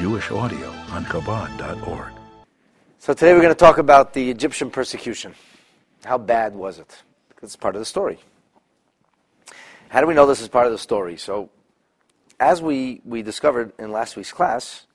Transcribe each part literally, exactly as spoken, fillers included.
Jewish audio on Chabad dot org. So today we're going to talk about the Egyptian persecution. How bad was it? Because it's part of the story. How do we know this is part of the story? So, as we, we discovered in last week's class,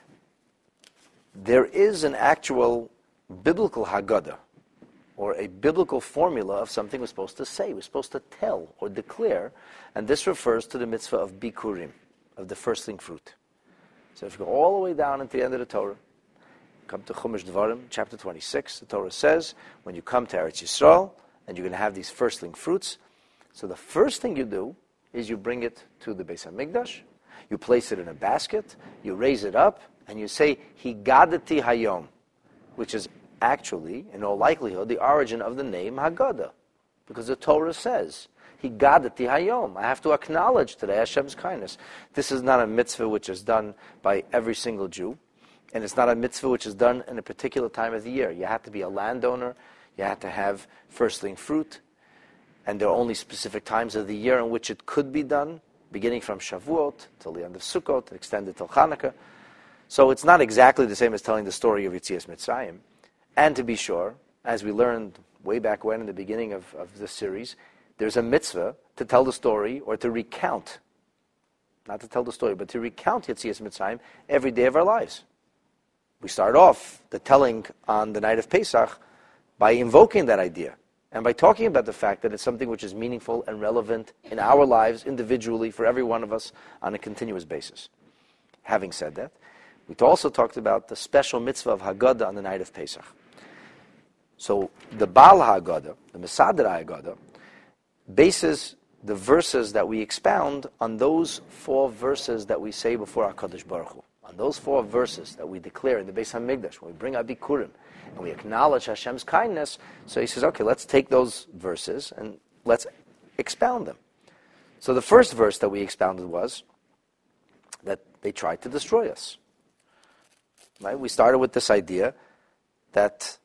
there is an actual biblical Haggadah, or a biblical formula of something we're supposed to say, we're supposed to tell or declare, and this refers to the mitzvah of Bikurim, of the firstling fruit. So if you go all the way down into the end of the Torah, come to Chumash Devarim, chapter twenty-six, the Torah says, when you come to Eretz Yisrael, and you're going to have these firstling fruits, so the first thing you do is you bring it to the Beis HaMikdash, you place it in a basket, you raise it up, and you say, Higadati Hayom, which is actually, in all likelihood, the origin of the name Haggadah, because the Torah says, Higadati Hayom, I have to acknowledge today Hashem's kindness. This is not a mitzvah which is done by every single Jew, and it's not a mitzvah which is done in a particular time of the year. You have to be a landowner, you have to have firstling fruit, and there are only specific times of the year in which it could be done, beginning from Shavuot till the end of Sukkot, and extended till Hanukkah. So it's not exactly the same as telling the story of Yetzias Mitzrayim. And to be sure, as we learned way back when in the beginning of, of this series, there's a mitzvah to tell the story or to recount, not to tell the story, but to recount Yetzias Mitzrayim every day of our lives. We start off the telling on the night of Pesach by invoking that idea and by talking about the fact that it's something which is meaningful and relevant in our lives individually for every one of us on a continuous basis. Having said that, we also talked about the special mitzvah of Haggadah on the night of Pesach. So the Baal Haggadah, the Mesader Haggadah, bases the verses that we expound on those four verses that we say before HaKadosh Baruch Hu. On those four verses that we declare in the Beis HaMikdash, when we bring our Bikurim, and we acknowledge Hashem's kindness, so he says, okay, let's take those verses and let's expound them. So the first verse that we expounded was that they tried to destroy us. Right? We started with this idea that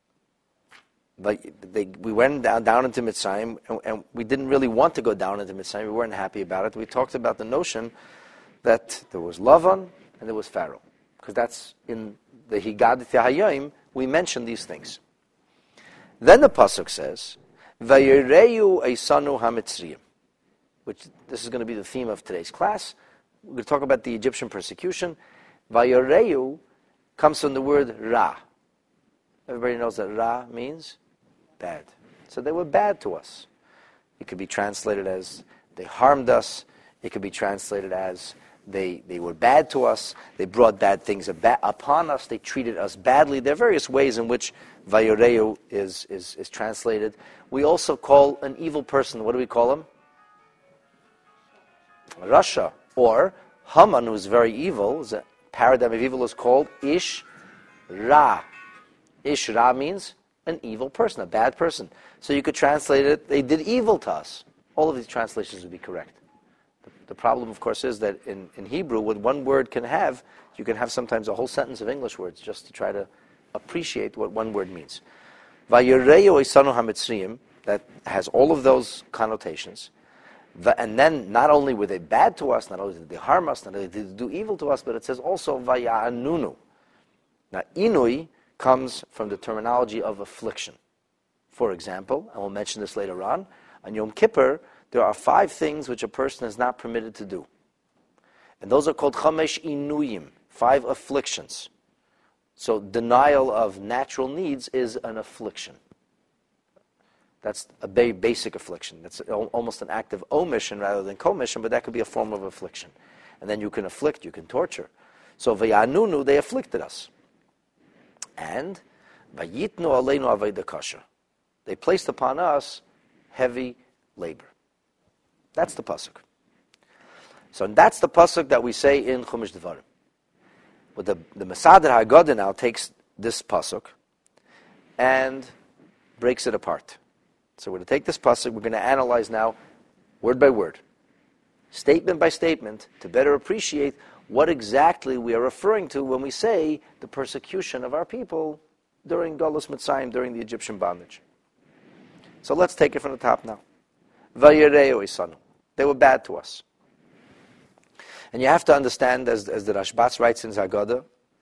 like they, we went down, down into Mitzrayim, and, and we didn't really want to go down into Mitzrayim. We weren't happy about it. We talked about the notion that there was Lavan and there was Pharaoh, because that's in the Higadati Hayom. We mentioned these things. Then the pasuk says, "Vayereyu eisanu hamitzriyim," which this is going to be the theme of today's class. We're going to talk about the Egyptian persecution. Vayereyu comes from the word Ra. Everybody knows that Ra means bad. So they were bad to us. It could be translated as they harmed us. It could be translated as they they were bad to us. They brought bad things ab- upon us. They treated us badly. There are various ways in which Vayoreu is, is, is translated. We also call an evil person, what do we call him? Rasha. Or Haman, who's very evil, is a paradigm of evil, is called Ish Ra. Ish Ra means an evil person, a bad person. So you could translate it, they did evil to us. All of these translations would be correct. The, the problem, of course, is that in, in Hebrew, what one word can have, you can have sometimes a whole sentence of English words just to try to appreciate what one word means. Vayereyu eisanu hamitzriyim, that has all of those connotations. And then not only were they bad to us, not only did they harm us, not only did they do evil to us, but it says also vaya'anunu. Now, inui comes from the terminology of affliction. For example, and we'll mention this later on, on Yom Kippur, there are five things which a person is not permitted to do. And those are called chamesh inuyim, five afflictions. So denial of natural needs is an affliction. That's a very basic affliction. That's almost an act of omission rather than commission, but that could be a form of affliction. And then you can afflict, you can torture. So vayanunu, they afflicted us. And vayitnu aleinu aveda kasha, they placed upon us heavy labor. That's the pasuk. So that's the pasuk that we say in Chumash Devarim. But the, the Mesader Haggadah now takes this pasuk and breaks it apart. So we're going to take this pasuk, we're going to analyze now, word by word, statement by statement, to better appreciate what exactly we are referring to when we say the persecution of our people during Galus Mitzrayim, during the Egyptian bondage. So let's take it from the top now. Vayireu isanu. They were bad to us. And you have to understand, as, as the Rashbats writes in Haggadah,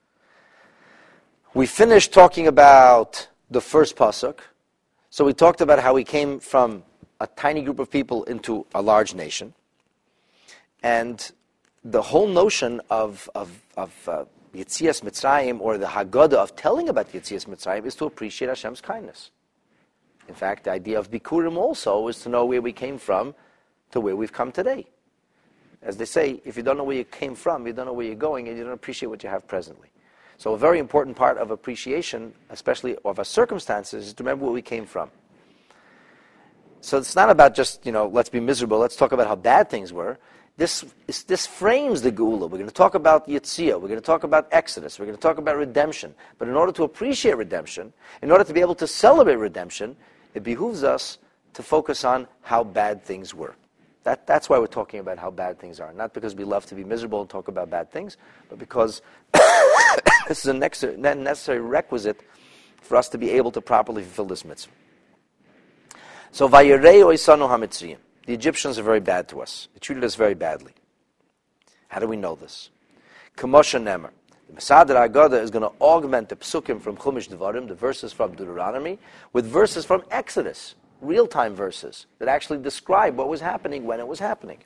we finished talking about the first pasuk. So we talked about how we came from a tiny group of people into a large nation. And the whole notion of, of, of uh, Yetzias Mitzrayim, or the Haggadah of telling about Yetzias Mitzrayim, is to appreciate Hashem's kindness. In fact, the idea of Bikurim also is to know where we came from to where we've come today. As they say, if you don't know where you came from, you don't know where you're going, and you don't appreciate what you have presently. So a very important part of appreciation, especially of our circumstances, is to remember where we came from. So it's not about just, you know, let's be miserable, let's talk about how bad things were. This, this frames the Geula. We're going to talk about Yetziah, we're going to talk about Exodus, we're going to talk about redemption. But in order to appreciate redemption, in order to be able to celebrate redemption, it behooves us to focus on how bad things were. That, that's why we're talking about how bad things are. Not because we love to be miserable and talk about bad things, but because this is a necessary requisite for us to be able to properly fulfill this mitzvah. So, Vayirei Oisanu HaMitzrayim. The Egyptians are very bad to us. They treated us very badly. How do we know this? K'moshe Nemer. The Mesader Haggadah is going to augment the psukim from Chumash Devarim, the verses from Deuteronomy, with verses from Exodus, real-time verses that actually describe what was happening when it was happening.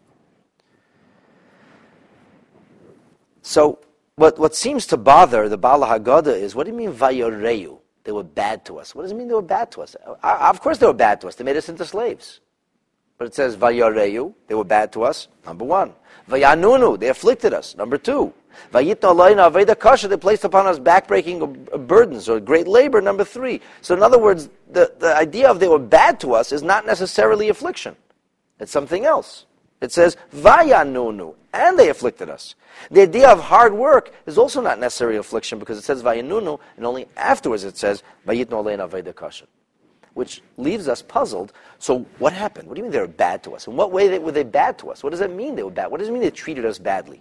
So, what, what seems to bother the Baal Haggadah is, what do you mean Vayoreu? They were bad to us. What does it mean they were bad to us? Uh, of course they were bad to us. They made us into slaves. But it says, Vayoreu, they were bad to us, number one. Vayanunu, they afflicted us, number two. Vayitna alayna aveda kasha, they placed upon us backbreaking burdens or great labor, number three. So in other words, the, the idea of they were bad to us is not necessarily affliction. It's something else. It says, Vayanunu, and they afflicted us. The idea of hard work is also not necessarily affliction, because it says Vayanunu, and only afterwards it says, Vayitna alayna aveda kasha, which leaves us puzzled. So what happened? What do you mean they were bad to us? In what way were they bad to us? What does that mean they were bad? What does it mean they treated us badly?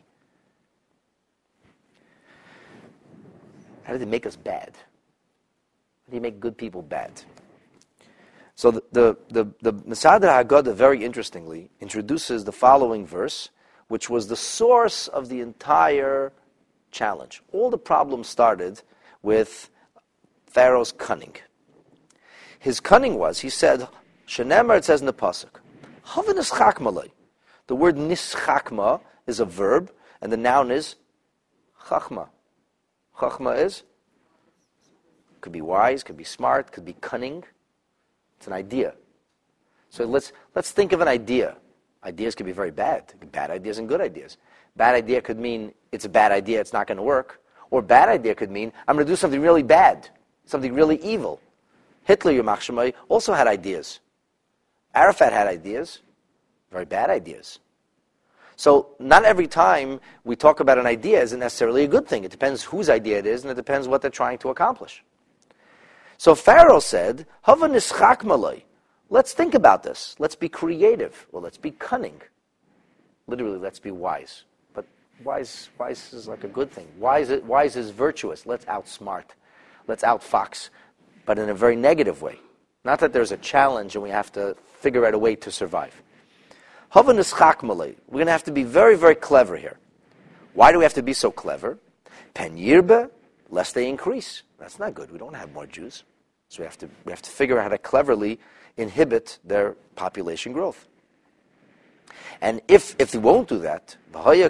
How did they make us bad? How do you make good people bad? So the the the, the Mesader Haggadah, very interestingly, introduces the following verse, which was the source of the entire challenge. All the problems started with Pharaoh's cunning. His cunning was, he said, Shenemar, it says in the pasuk, Hava nischakma. The word nischakma is a verb, and the noun is chachma. Chachma is, could be wise, could be smart, could be cunning. It's an idea. So let's let's think of an idea. Ideas could be very bad. Bad ideas and good ideas. Bad idea could mean it's a bad idea, it's not going to work. Or bad idea could mean I'm going to do something really bad, something really evil. Hitler, Yamach Shemai, also had ideas. Arafat had ideas, very bad ideas. So not every time we talk about an idea isn't necessarily a good thing. It depends whose idea it is, and it depends what they're trying to accomplish. So Pharaoh said, Hava nischak malay. Let's think about this. Let's be creative. Well, let's be cunning. Literally, let's be wise. But wise, wise is like a good thing. Wise, wise is virtuous. Let's outsmart. Let's outfox. But in a very negative way. Not that there's a challenge and we have to figure out a way to survive. Hava nischak malay. We're going to have to be very, very clever here. Why do we have to be so clever? Pen yirbe, lest they increase. That's not good. We don't have more Jews. So we have to we have to figure out how to cleverly inhibit their population growth. And if if they won't do that,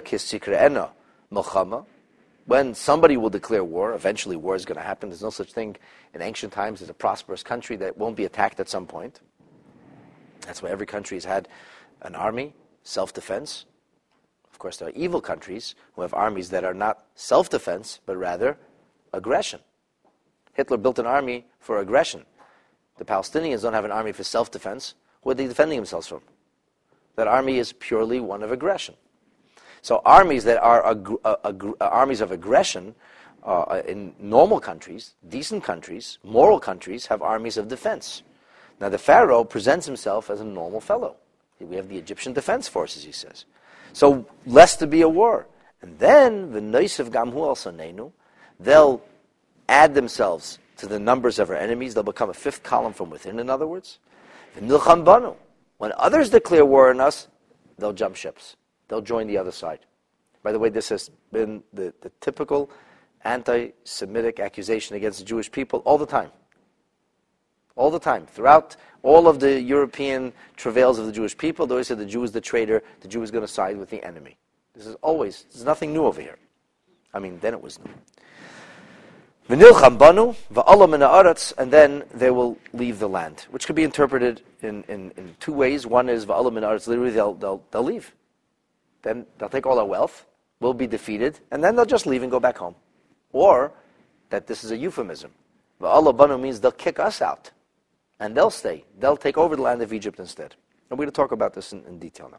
when somebody will declare war, eventually war is going to happen. There's no such thing in ancient times as a prosperous country that won't be attacked at some point. That's why every country has had an army, self-defense. Of course, there are evil countries who have armies that are not self-defense, but rather aggression. Hitler built an army for aggression. The Palestinians don't have an army for self-defense. What are they defending themselves from? That army is purely one of aggression. So armies that are ag- ag- ag- armies of aggression uh, in normal countries, decent countries, moral countries, have armies of defense. Now the Pharaoh presents himself as a normal fellow. We have the Egyptian defense forces, he says. So less to be a war. And then, the Noisev Gamhu al-Sanenu, they'll add themselves to the numbers of our enemies. They'll become a fifth column from within, in other words. V'nilcham banu. When others declare war on us, they'll jump ships. They'll join the other side. By the way, this has been the, the typical anti-Semitic accusation against the Jewish people all the time. All the time. Throughout all of the European travails of the Jewish people, they always said the Jew is the traitor, the Jew is going to side with the enemy. This is always, there's nothing new over here. I mean, then it was new. V'nilcham banu, v'alam min ha'aretz, and then they will leave the land, which could be interpreted in, in, in two ways. One is v'alam min ha'aretz, literally they'll, they'll, they'll leave. Then they'll take all our wealth, we'll be defeated, and then they'll just leave and go back home. Or that this is a euphemism. V'alam banu means they'll kick us out, and they'll stay. They'll take over the land of Egypt instead. And we're going to talk about this in, in detail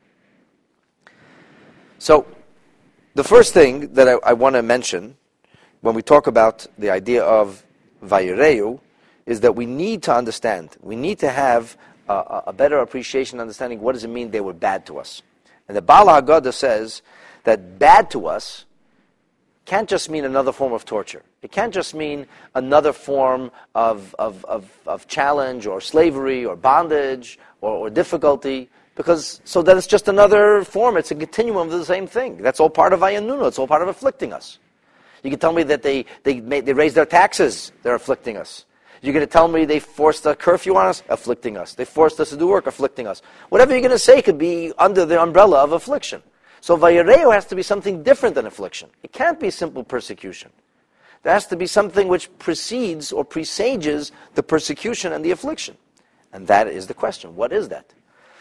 now. So, the first thing that I, I want to mention when we talk about the idea of Vayireu is that we need to understand, we need to have a, a better appreciation, understanding what does it mean they were bad to us. And the Baal HaGadah says that bad to us can't just mean another form of torture. It can't just mean another form of, of, of, of challenge or slavery or bondage or, or difficulty, because so that it's just another form. It's a continuum of the same thing. That's all part of Vayanunu. It's all part of afflicting us. You can tell me that they, they, made, they raised their taxes. They're afflicting us. You're going to tell me they forced a curfew on us? Afflicting us. They forced us to do work? Afflicting us. Whatever you're going to say could be under the umbrella of affliction. So Vayireu has to be something different than affliction. It can't be simple persecution. There has to be something which precedes or presages the persecution and the affliction. And that is the question. What is that?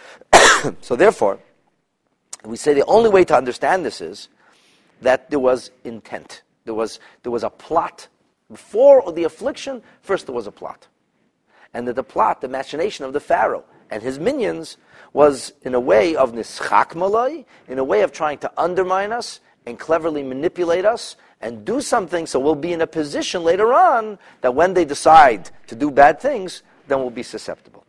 So therefore, we say the only way to understand this is that there was intent. There was, there was a plot. Before the affliction, first there was a plot. And that the plot, the machination of the Pharaoh and his minions, was in a way of nischak malai, in a way of trying to undermine us and cleverly manipulate us and do something so we'll be in a position later on that when they decide to do bad things, then we'll be susceptible.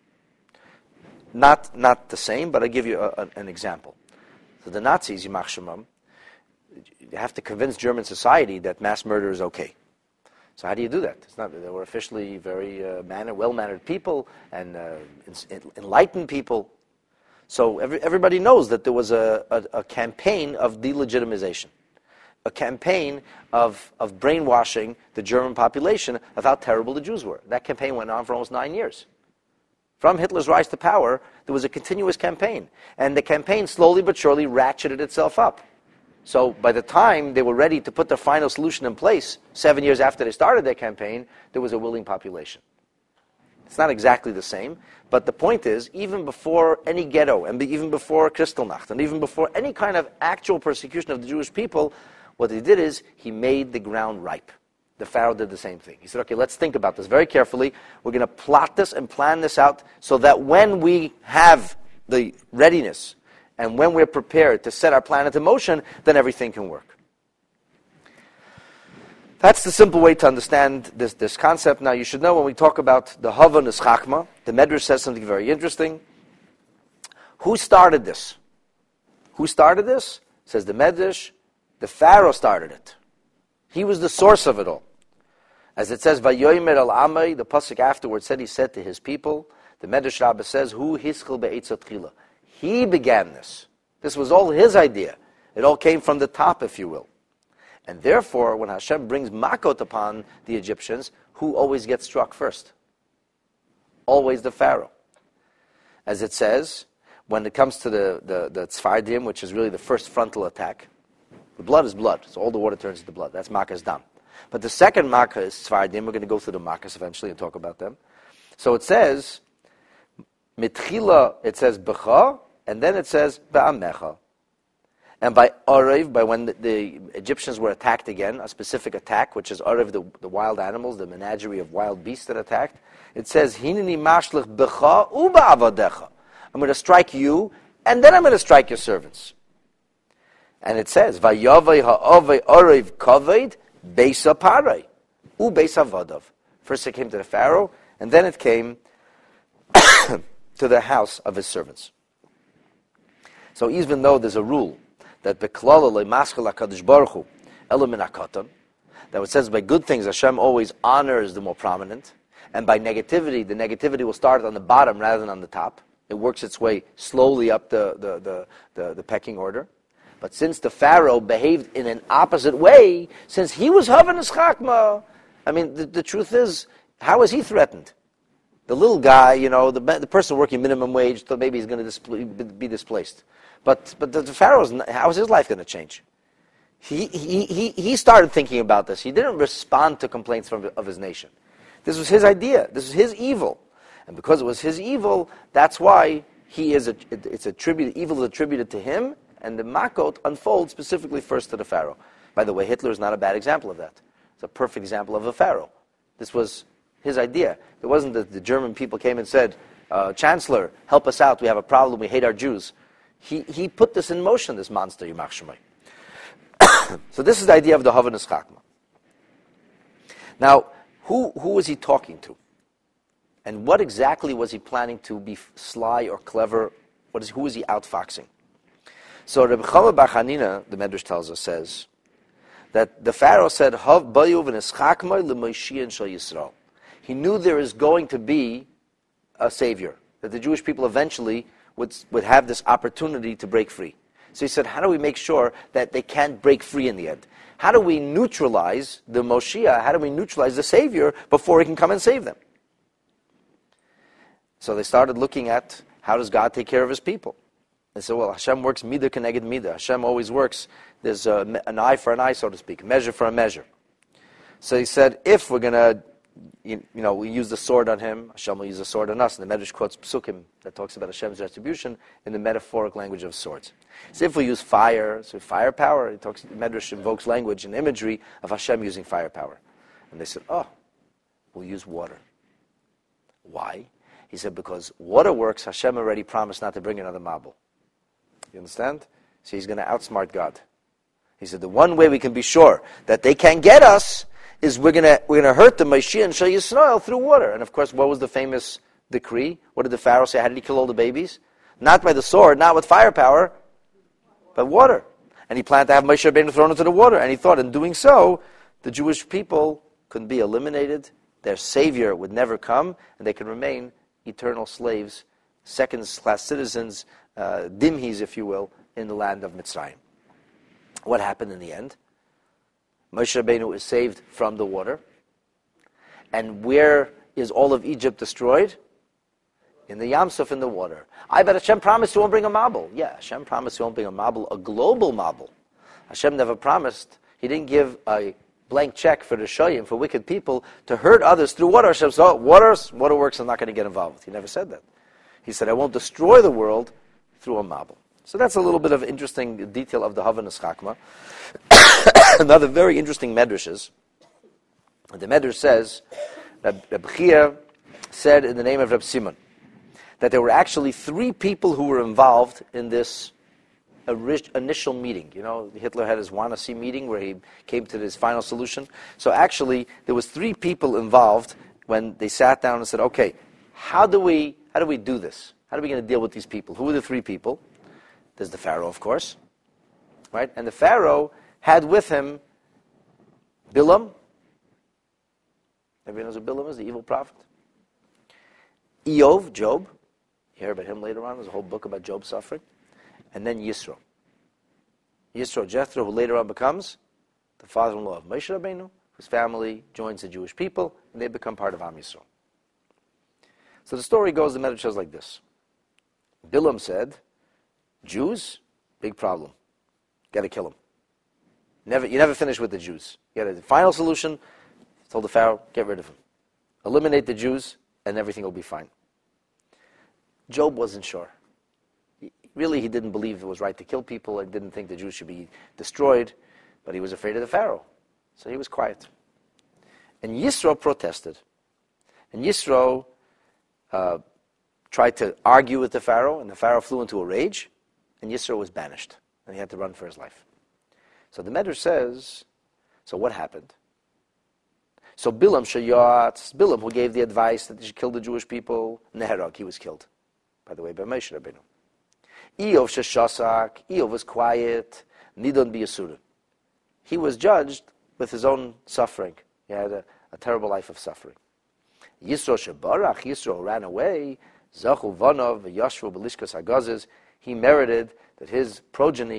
Not, not the same, but I'll give you a, a, an example. So the Nazis, Yimach Shemam, you have to convince German society that mass murder is okay. So how do you do that? It's not, they were officially very uh, manner, well-mannered people and uh, enlightened people. So every, everybody knows that there was a, a, a campaign of delegitimization, a campaign of, of brainwashing the German population of how terrible the Jews were. That campaign went on for almost nine years. From Hitler's rise to power, there was a continuous campaign. And the campaign slowly but surely ratcheted itself up. So by the time they were ready to put the final solution in place, seven years after they started their campaign, there was a willing population. It's not exactly the same, but the point is, even before any ghetto, and even before Kristallnacht, and even before any kind of actual persecution of the Jewish people, what he did is, he made the ground ripe. The Pharaoh did the same thing. He said, okay, let's think about this very carefully. We're going to plot this and plan this out so that when we have the readiness and when we're prepared to set our plan into motion, then everything can work. That's the simple way to understand this, this concept. Now, you should know when we talk about the Hava Nischachma, the Medrash says something very interesting. Who started this? Who started this? Says the Medrash, the Pharaoh started it. He was the source of it all. As it says, Vayomer al Amay, the pasuk afterwards said, he said to his people, the Medrash Rabbah says, Hu hischel be'etzat chila. He began this. This was all his idea. It all came from the top, if you will. And therefore, when Hashem brings makot upon the Egyptians, who always gets struck first? Always the Pharaoh. As it says, when it comes to the, the, the Tzfardim, which is really the first frontal attack, the blood is blood, so all the water turns into blood. That's Makkah's dam. But the second Makkah is Tzfardim. We're going to go through the Makkahs eventually and talk about them. So it says, Mitchila, it says B'cha, and then it says Ba'amecha. And by Orev, by when the, the Egyptians were attacked again, a specific attack, which is Orev, the, the wild animals, the menagerie of wild beasts that attacked, it says, Hineni mashlich B'cha u'ba'avadecha. I'm going to strike you, and then I'm going to strike your servants. And it says, Vayavei ha'avei orev kaved beisa parei u beisa vadav. First it came to the Pharaoh, and then it came to the house of his servants. So even though there's a rule that beklala le'maschel hakadosh baruch hu elo min hakatan, that it says by good things Hashem always honors the more prominent, and by negativity, the negativity will start on the bottom rather than on the top. It works its way slowly up the the the, the, the pecking order. But since the Pharaoh behaved in an opposite way, since he was Havanus Chakma, I mean, the, the truth is, how was he threatened? The little guy, you know, the, the person working minimum wage, thought maybe he's going to displ- be displaced. But but the, the Pharaoh's, how is his life going to change? He, he, he, he started thinking about this. He didn't respond to complaints from, of his nation. This was his idea. This was his evil. And because it was his evil, that's why he is a, it, it's attributed, evil is attributed to him, and the Makot unfolds specifically first to the Pharaoh. By the way, Hitler is not a bad example of that. It's a perfect example of a Pharaoh. This was his idea. It wasn't that the German people came and said, uh, Chancellor, help us out, we have a problem, we hate our Jews. He, he put this in motion, this monster, Yimach Shemai. So this is the idea of the Havanus Chakma. Now, who, who was he talking to? And what exactly was he planning to be sly or clever? What is, who was he outfoxing? So Reb Chama Bar Chanina, the Medrash tells us, says that the Pharaoh said, Hav bayu v'neschakmai l'Moshiach shel Yisrael. He knew there is going to be a savior, that the Jewish people eventually would, would have this opportunity to break free. So he said, how do we make sure that they can't break free in the end? How do we neutralize the Moshiach? How do we neutralize the Savior before he can come and save them? So they started looking at, how does God take care of his people? They said, well, Hashem works midah keneged midah. Hashem always works, there's a, an eye for an eye, so to speak, a measure for a measure. So he said, if we're going to, you, you know, we use the sword on him, Hashem will use the sword on us. And the Medrash quotes Psukim that talks about Hashem's retribution in the metaphoric language of swords. So if we use fire, so firepower, he talks, the Medrash invokes language and imagery of Hashem using firepower. And they said, oh, we'll use water. Why? He said, because water works, Hashem already promised not to bring another Mabul. You understand? So he's going to outsmart God. He said, the one way we can be sure that they can't get us is we're going to we're going to hurt the Moshiach and Shel Yisrael through water. And of course, what was the famous decree? What did the Pharaoh say? How did he kill all the babies? Not by the sword, not with firepower, but water. And he planned to have Moshe Rabbeinu thrown into the water. And he thought in doing so, the Jewish people could be eliminated, their savior would never come, and they could remain eternal slaves, second-class citizens, uh, dimhis, if you will, in the land of Mitzrayim. What happened in the end? Moshe Rabbeinu is saved from the water. And where is all of Egypt destroyed? In the Yam Suf, in the water. I bet Hashem promised he won't bring a Mabul. Yeah, Hashem promised he won't bring a Mabul, a global Mabul. Hashem never promised. He didn't give a blank check for the Shoyim, for wicked people, to hurt others through water. Hashem said, oh, water, waterworks, I'm not going to get involved with. He never said that. He said, I won't destroy the world through a Mabul. So that's a little bit of interesting detail of the Havanus Chakma. Another very interesting Medrash is, the Medrash says, that Reb Chia said in the name of Reb Simon, that there were actually three people who were involved in this initial meeting. You know, Hitler had his Wannsee meeting where he came to his final solution. So actually, there was three people involved when they sat down and said, okay, how do we how do we do this? How are we going to deal with these people? Who are the three people? There's the Pharaoh, of course, right? And the Pharaoh had with him Bilam. Everybody knows who Bilam is, the evil prophet. Eov, Job. You hear about him later on. There's a whole book about Job's suffering. And then Yisro. Yisro, Jethro, who later on becomes the father-in-law of Moshe Rabbeinu, whose family joins the Jewish people, and they become part of Am Yisrael. So the story goes, the Medrash says like this. Bilam said, Jews, big problem. Got to kill them. Never, you never finish with the Jews. You got a final solution. Told the Pharaoh, get rid of them. Eliminate the Jews, and everything will be fine. Job wasn't sure. He, really, he didn't believe it was right to kill people and didn't think the Jews should be destroyed, but he was afraid of the Pharaoh. So he was quiet. And Yisro protested. And Yisro uh, tried to argue with the Pharaoh, and the Pharaoh flew into a rage, and Yisro was banished, and he had to run for his life. So the Medrash says, so what happened? So Bilam Shayat, Bilam, who gave the advice that they should kill the Jewish people, Neherag, he was killed, by the way, by Moshe Rabbeinu. Eov Sheshasak, Eov was quiet, Nidon B'Yasurin. He was judged with his own suffering. He had a, a terrible life of suffering. Yisro Shebarach, Yisro ran away, Zachu Vanov, Yashvu Belishkas Hagazes, he merited that his progeny,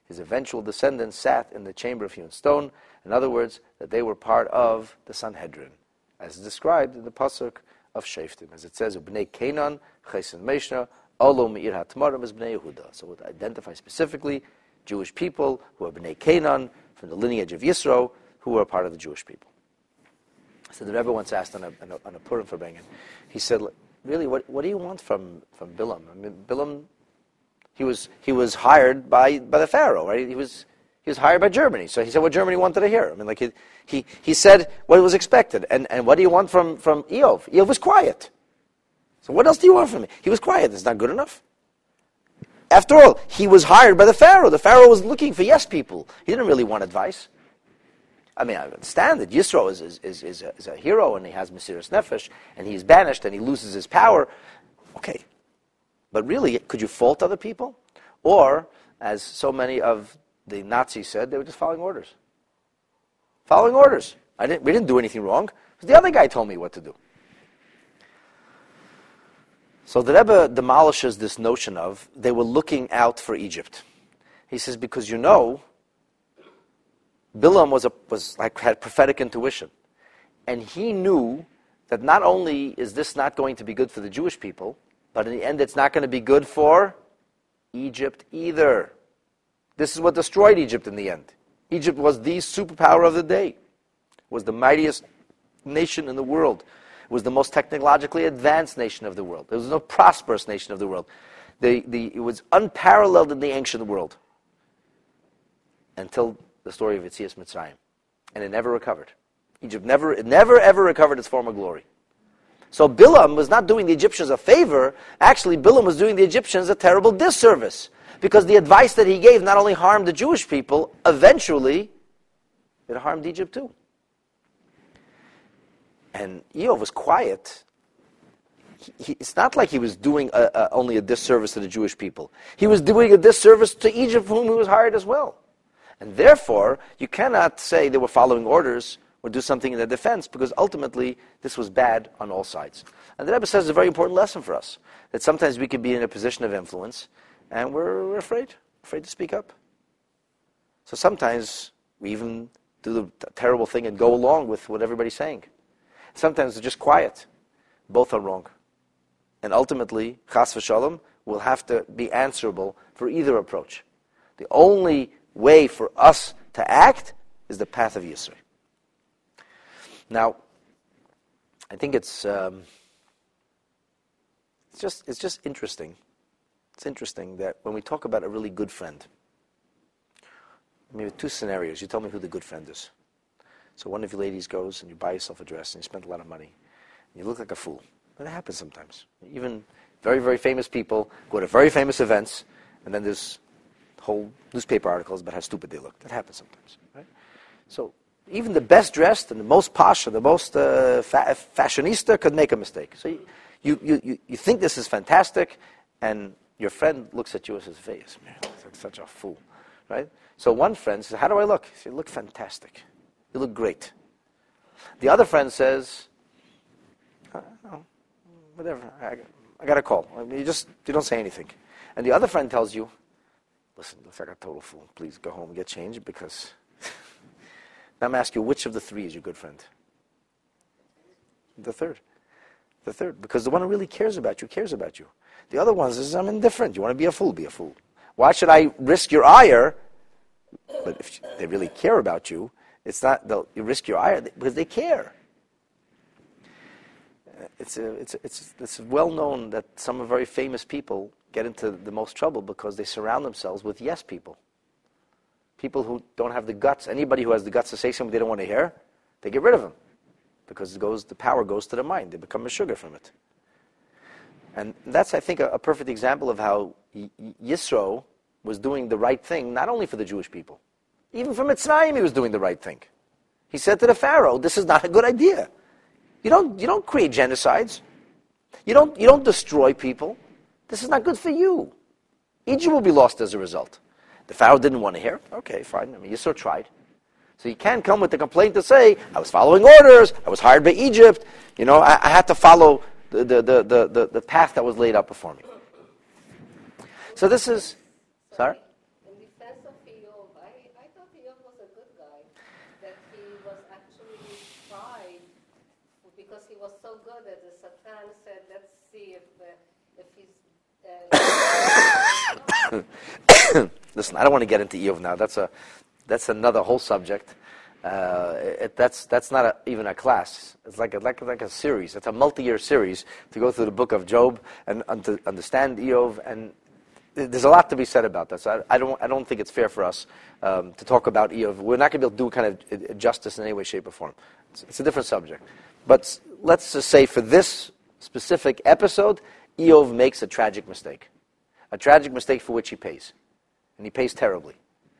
his eventual descendants sat in the chamber of hewn stone. In other words, that they were part of the Sanhedrin, as described in the pasuk of Shoftim, as it says, "Bnei Canaan, Chesed Meshna, Olo Meir Hatmarim as Bnei Yehuda." So it identifies specifically Jewish people who are Bnei Canaan, from the lineage of Yisro, who are part of the Jewish people. So the Rebbe once asked on a, on a, on a Purim Farbrengen, he said, really, what, what do you want from, from Bilam? I mean, Bilam, he was he was hired by, by the Pharaoh, right? He was he was hired by Germany. So he said what Germany wanted to hear. I mean, like he he, he said what was expected. And, and what do you want from, from Eov? Eov was quiet. So what else do you want from me? He was quiet. It's not good enough. After all, he was hired by the Pharaoh. The Pharaoh was looking for yes people. He didn't really want advice. I mean, I understand that Yisro is, is, is, is, a, is a hero and he has Mesiras Nefesh and he's banished and he loses his power. Okay. But really, could you fault other people? Or, as so many of the Nazis said, they were just following orders. Following orders. I didn't, we didn't do anything wrong. The other guy told me what to do. So the Rebbe demolishes this notion of they were looking out for Egypt. He says, because you know, Bilam was a, was like had prophetic intuition. And he knew that not only is this not going to be good for the Jewish people, but in the end it's not going to be good for Egypt either. This is what destroyed Egypt in the end. Egypt was the superpower of the day. It was the mightiest nation in the world. It was the most technologically advanced nation of the world. It was the most prosperous nation of the world. The, the, it was unparalleled in the ancient world until the story of Yetzias Mitzrayim. And it never recovered. Egypt never, it never ever recovered its former glory. So Bilam was not doing the Egyptians a favor. Actually, Bilam was doing the Egyptians a terrible disservice. Because the advice that he gave not only harmed the Jewish people, eventually it harmed Egypt too. And Eov was quiet. He, he, it's not like he was doing a, a, only a disservice to the Jewish people. He was doing a disservice to Egypt, for whom he was hired as well. And therefore, you cannot say they were following orders or do something in their defense, because ultimately this was bad on all sides. And the Rebbe says a very important lesson for us, that sometimes we can be in a position of influence, and we're, we're afraid, afraid to speak up. So sometimes we even do the terrible thing and go along with what everybody's saying. Sometimes it's just quiet. Both are wrong. And ultimately, chas v'shalom, will have to be answerable for either approach. The only way for us to act is the path of Yisro. Now, I think it's um, it's just it's just interesting. It's interesting that when we talk about a really good friend, maybe two scenarios. You tell me who the good friend is. So one of you ladies goes and you buy yourself a dress and you spend a lot of money. And you look like a fool. But it happens sometimes. Even very, very famous people go to very famous events, and then there's whole newspaper articles about how stupid they look. That happens sometimes, right? So even the best dressed and the most posh and the most uh, fa- fashionista could make a mistake. So you, you, you, you think this is fantastic, and your friend looks at you and says, "Face, man, looks like such a fool," right? So one friend says, "How do I look?" He says, "You look fantastic. You look great." The other friend says, uh, no, whatever, I, I got a call. I mean, you just, you don't say anything. And the other friend tells you, "Listen, looks like a total fool. Please go home and get changed because..." Now I'm asking you, which of the three is your good friend? The third. The third. Because the one who really cares about you, cares about you. The other one says, "I'm indifferent. You want to be a fool, be a fool. Why should I risk your ire?" But if they really care about you, it's not, they'll, you risk your ire because they care. It's, a, it's, a, it's, it's well known that some very famous people get into the most trouble because they surround themselves with yes people. People who don't have the guts. Anybody who has the guts to say something they don't want to hear, they get rid of them. Because it goes, the power goes to the mind. They become a sugar from it. And that's, I think, a, a perfect example of how y- Yisro was doing the right thing, not only for the Jewish people. Even for Mitzrayim, he was doing the right thing. He said to the Pharaoh, "This is not a good idea. You don't, you don't create genocides. You don't, you don't destroy people. This is not good for you. Egypt will be lost as a result." The Pharaoh didn't want to hear. Okay, fine. I mean, Yisro tried. So you can't come with the complaint to say, "I was following orders. I was hired by Egypt. You know, I, I had to follow the, the, the, the, the, the path that was laid out before me." So this is, sorry? In defense of because he was so good at the Satan said, let's see if uh, if he's... Uh, Listen, I don't want to get into Eov now. That's a that's another whole subject. Uh, it, that's that's not a, even a class. It's like a, like like a series. It's a multi-year series to go through the book of Job and, and to understand Eov. And there's a lot to be said about that. So I, I don't I don't think it's fair for us um, to talk about Eov. We're not going to be able to do kind of justice in any way, shape, or form. It's, it's a different subject. But let's just say for this specific episode, Eov makes a tragic mistake, a tragic mistake for which he pays, and he pays terribly.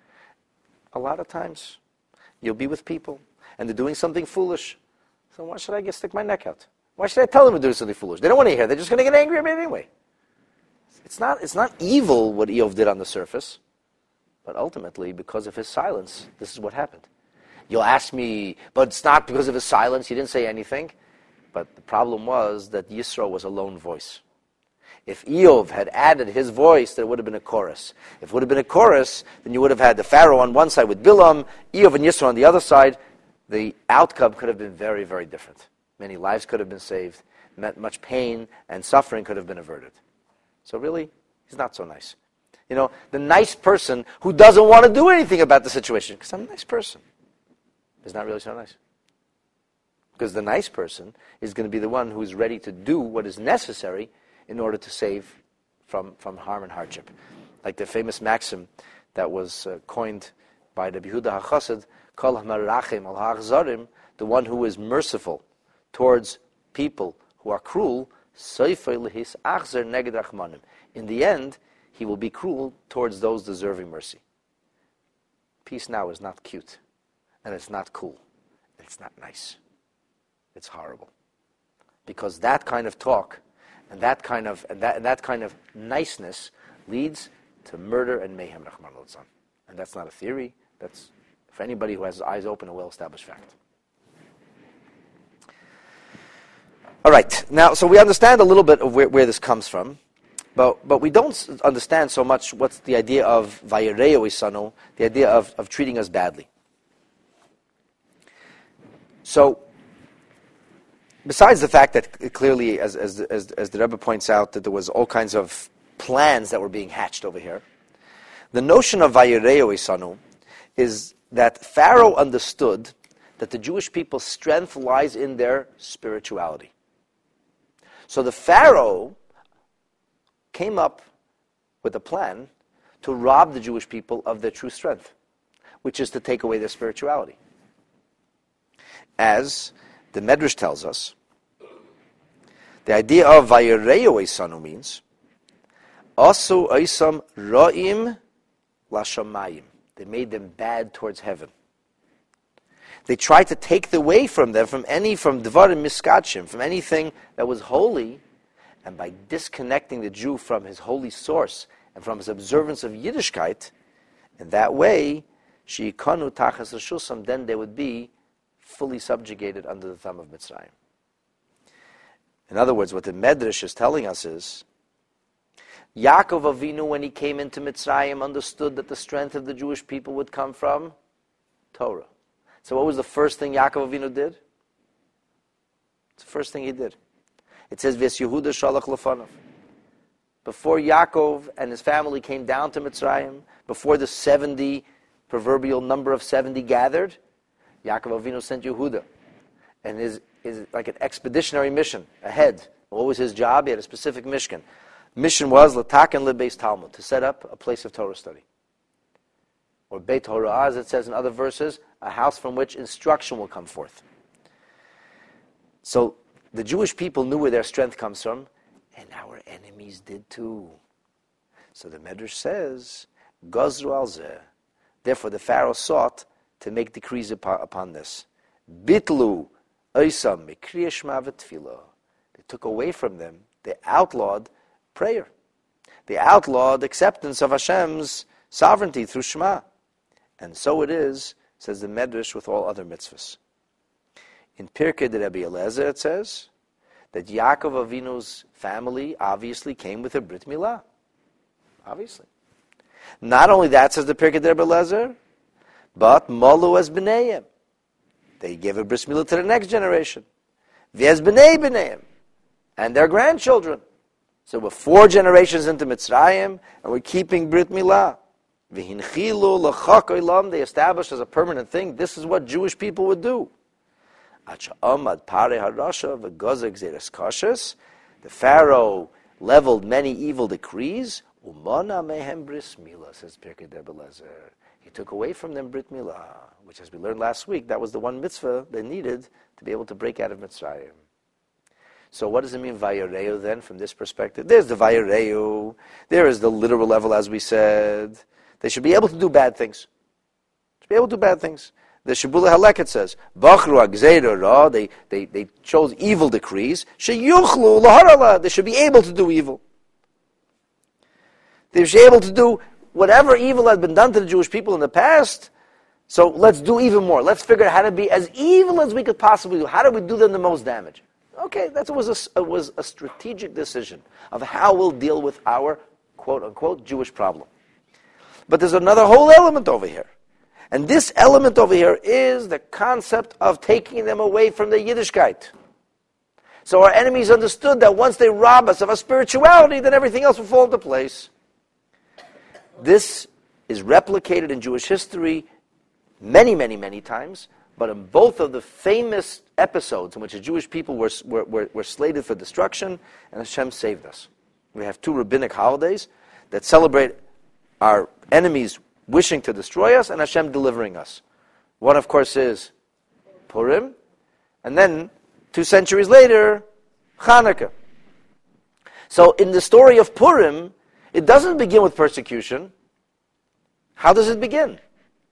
A lot of times, you'll be with people, and they're doing something foolish. So why should I get stick my neck out? Why should I tell them to do something foolish? They don't want to hear. They're just going to get angry at me anyway. It's not, it's not evil what Eov did on the surface, but ultimately, because of his silence, this is what happened. You'll ask me, but it's not because of his silence. He didn't say anything. But the problem was that Yisro was a lone voice. If Eov had added his voice, there would have been a chorus. If it would have been a chorus, then you would have had the Pharaoh on one side with Bilam, Eov and Yisro on the other side. The outcome could have been very, very different. Many lives could have been saved. Much pain and suffering could have been averted. So really, he's not so nice. You know, the nice person who doesn't want to do anything about the situation, because I'm a nice person, is not really so nice. Because the nice person is going to be the one who is ready to do what is necessary in order to save from, from harm and hardship. Like the famous maxim that was uh, coined by the Yehuda HaChassid, Kol HaMarachem Al HaAchzarim, the one who is merciful towards people who are cruel, Soifei Lehis Achzer Neged Rachmanim. In the end, he will be cruel towards those deserving mercy. Peace now is not cute, and it's not cool, it's not nice. It's horrible. Because that kind of talk and that kind of and that, and that kind of niceness leads to murder and mayhem, Rahman al-Zan. And that's not a theory. That's, for anybody who has his eyes open, a well-established fact. All right. Now, so we understand a little bit of where, where this comes from, but but we don't understand so much what's the idea of vayireu isanu, the idea of, of treating us badly. So, besides the fact that clearly, as, as, as, as the Rebbe points out, that there was all kinds of plans that were being hatched over here, the notion of vayireu isanu is that Pharaoh understood that the Jewish people's strength lies in their spirituality. So the Pharaoh came up with a plan to rob the Jewish people of their true strength, which is to take away their spirituality. As the Medrash tells us, the idea of vayireu isanu means asu oisam ra'im lashamayim. They made them bad towards heaven. They tried to take away from them, from any, from dvarim miskatshim, from anything that was holy, and by disconnecting the Jew from his holy source and from his observance of Yiddishkeit, in that way, sheikanu tachas reshusam, then they would be fully subjugated under the thumb of Mitzrayim. In other words, what the Medrash is telling us is, Yaakov Avinu, when he came into Mitzrayim, understood that the strength of the Jewish people would come from Torah. So what was the first thing Yaakov Avinu did? It's the first thing he did. It says, Ves Yehuda Shalach Lefanav. Before Yaakov and his family came down to Mitzrayim, before the seventy, proverbial number of seventy gathered, Yaakov Avinu sent Yehuda. And his is like an expeditionary mission ahead. What was his job? He had a specific mission. Mission was L'taken Lebeis Talmud, to set up a place of Torah study. Or Beit Torah, as it says in other verses, a house from which instruction will come forth. So the Jewish people knew where their strength comes from, and our enemies did too. So the Medrash says, Gazru al zeh. Therefore the Pharaoh sought to make decrees upon, upon this. Bitlu oisam mikriya shema v'tfilah. They took away from them, they outlawed prayer. They outlawed acceptance of Hashem's sovereignty through Shema. And so it is, says the Medrash, with all other mitzvahs. In Pirkei de Rabbi Eliezer it says that Yaakov Avinu's family obviously came with a Brit Milah. Obviously. Not only that, says the Pirkei de Rabbi Eliezer, but Malu as B'neiim. They gave a Brit Milah to the next generation. v'ez b'nei b'neim, and their grandchildren. So we're four generations into Mitzrayim, and we're keeping Brit Milah. V'hinchilu l'chak olam, they established as a permanent thing. This is what Jewish people would do. Acha'amad parei harasha v'gozeh gzeres kashes. The Pharaoh leveled many evil decrees. Umana mehem bris milah, says Pirkei Rebbe. He took away from them Brit Milah, which, as we learned last week, that was the one mitzvah they needed to be able to break out of Mitzrayim. So what does it mean, Vayareu, then, from this perspective? There's the Vayareu. There is the literal level, as we said. They should be able to do bad things. They should be able to do bad things. The Shibbolei Haleket says, Bachru Agzeira Ra, they, they, they chose evil decrees. Sheyuchlu Laharala, they should be able to do evil. They should be able to do whatever evil had been done to the Jewish people in the past. So let's do even more. Let's figure out how to be as evil as we could possibly do. How do we do them the most damage? Okay, that was a, was a strategic decision of how we'll deal with our quote-unquote Jewish problem. But there's another whole element over here. And this element over here is the concept of taking them away from the Yiddishkeit. So our enemies understood that once they rob us of our spirituality, then everything else will fall into place. This is replicated in Jewish history many, many, many times. But in both of the famous episodes in which the Jewish people were, were, were, were slated for destruction, and Hashem saved us. We have two rabbinic holidays that celebrate our enemies wishing to destroy us and Hashem delivering us. One, of course, is Purim, and then two centuries later, Hanukkah. So in the story of Purim, it doesn't begin with persecution. How does it begin?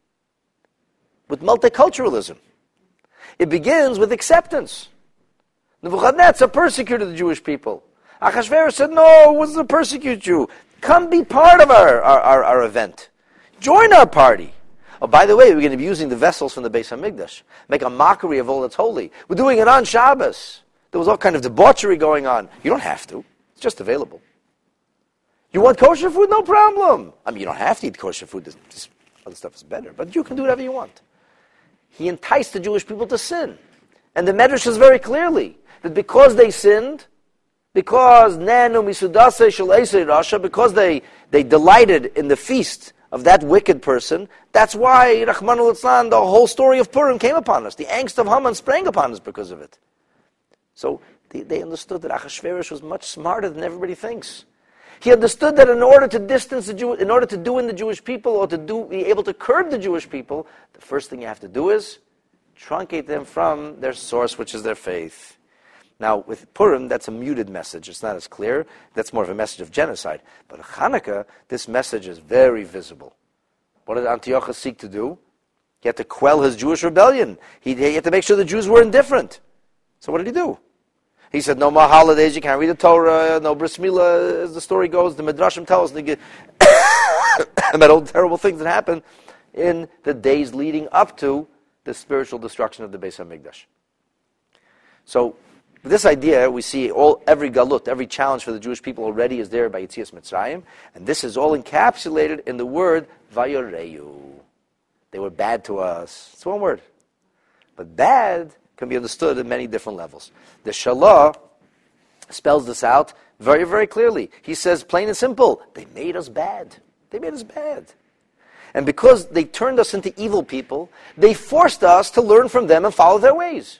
With multiculturalism. It begins with acceptance. Nebuchadnezzar persecuted the Jewish people. Achashverosh said, no, what's to persecute you? Come be part of our, our, our, our event. Join our party. Oh, by the way, we're going to be using the vessels from the Beis HaMikdash. Make a mockery of all that's holy. We're doing it on Shabbos. There was all kind of debauchery going on. You don't have to. It's just available. You want kosher food? No problem. I mean, you don't have to eat kosher food. This, this other stuff is better. But you can do whatever you want. He enticed the Jewish people to sin. And the Medrash says very clearly that because they sinned, because nanu misudase shel eisei rasha, because they, they delighted in the feast of that wicked person, that's why, Rachmana litzlan, the whole story of Purim came upon us. The angst of Haman sprang upon us because of it. So they, they understood that Achashverosh was much smarter than everybody thinks. He understood that in order to distance the Jew, in order to do in the Jewish people, or to do, be able to curb the Jewish people, the first thing you have to do is truncate them from their source, which is their faith. Now, with Purim, that's a muted message. It's not as clear. That's more of a message of genocide. But in Hanukkah, this message is very visible. What did Antiochus seek to do? He had to quell his Jewish rebellion. He, he had to make sure the Jews were indifferent. So what did he do? He said, no more holidays, you can't read the Torah, no bris milah, as the story goes. The Midrashim tell us about all the terrible things that happened in the days leading up to the spiritual destruction of the Beis HaMikdash. So, with this idea, we see all every galut, every challenge for the Jewish people already is there by Yetzias Mitzrayim, and this is all encapsulated in the word Vayoreu. They were bad to us. It's one word. But bad can be understood at many different levels. The Shalah spells this out very, very clearly. He says, plain and simple, they made us bad. They made us bad. And because they turned us into evil people, they forced us to learn from them and follow their ways.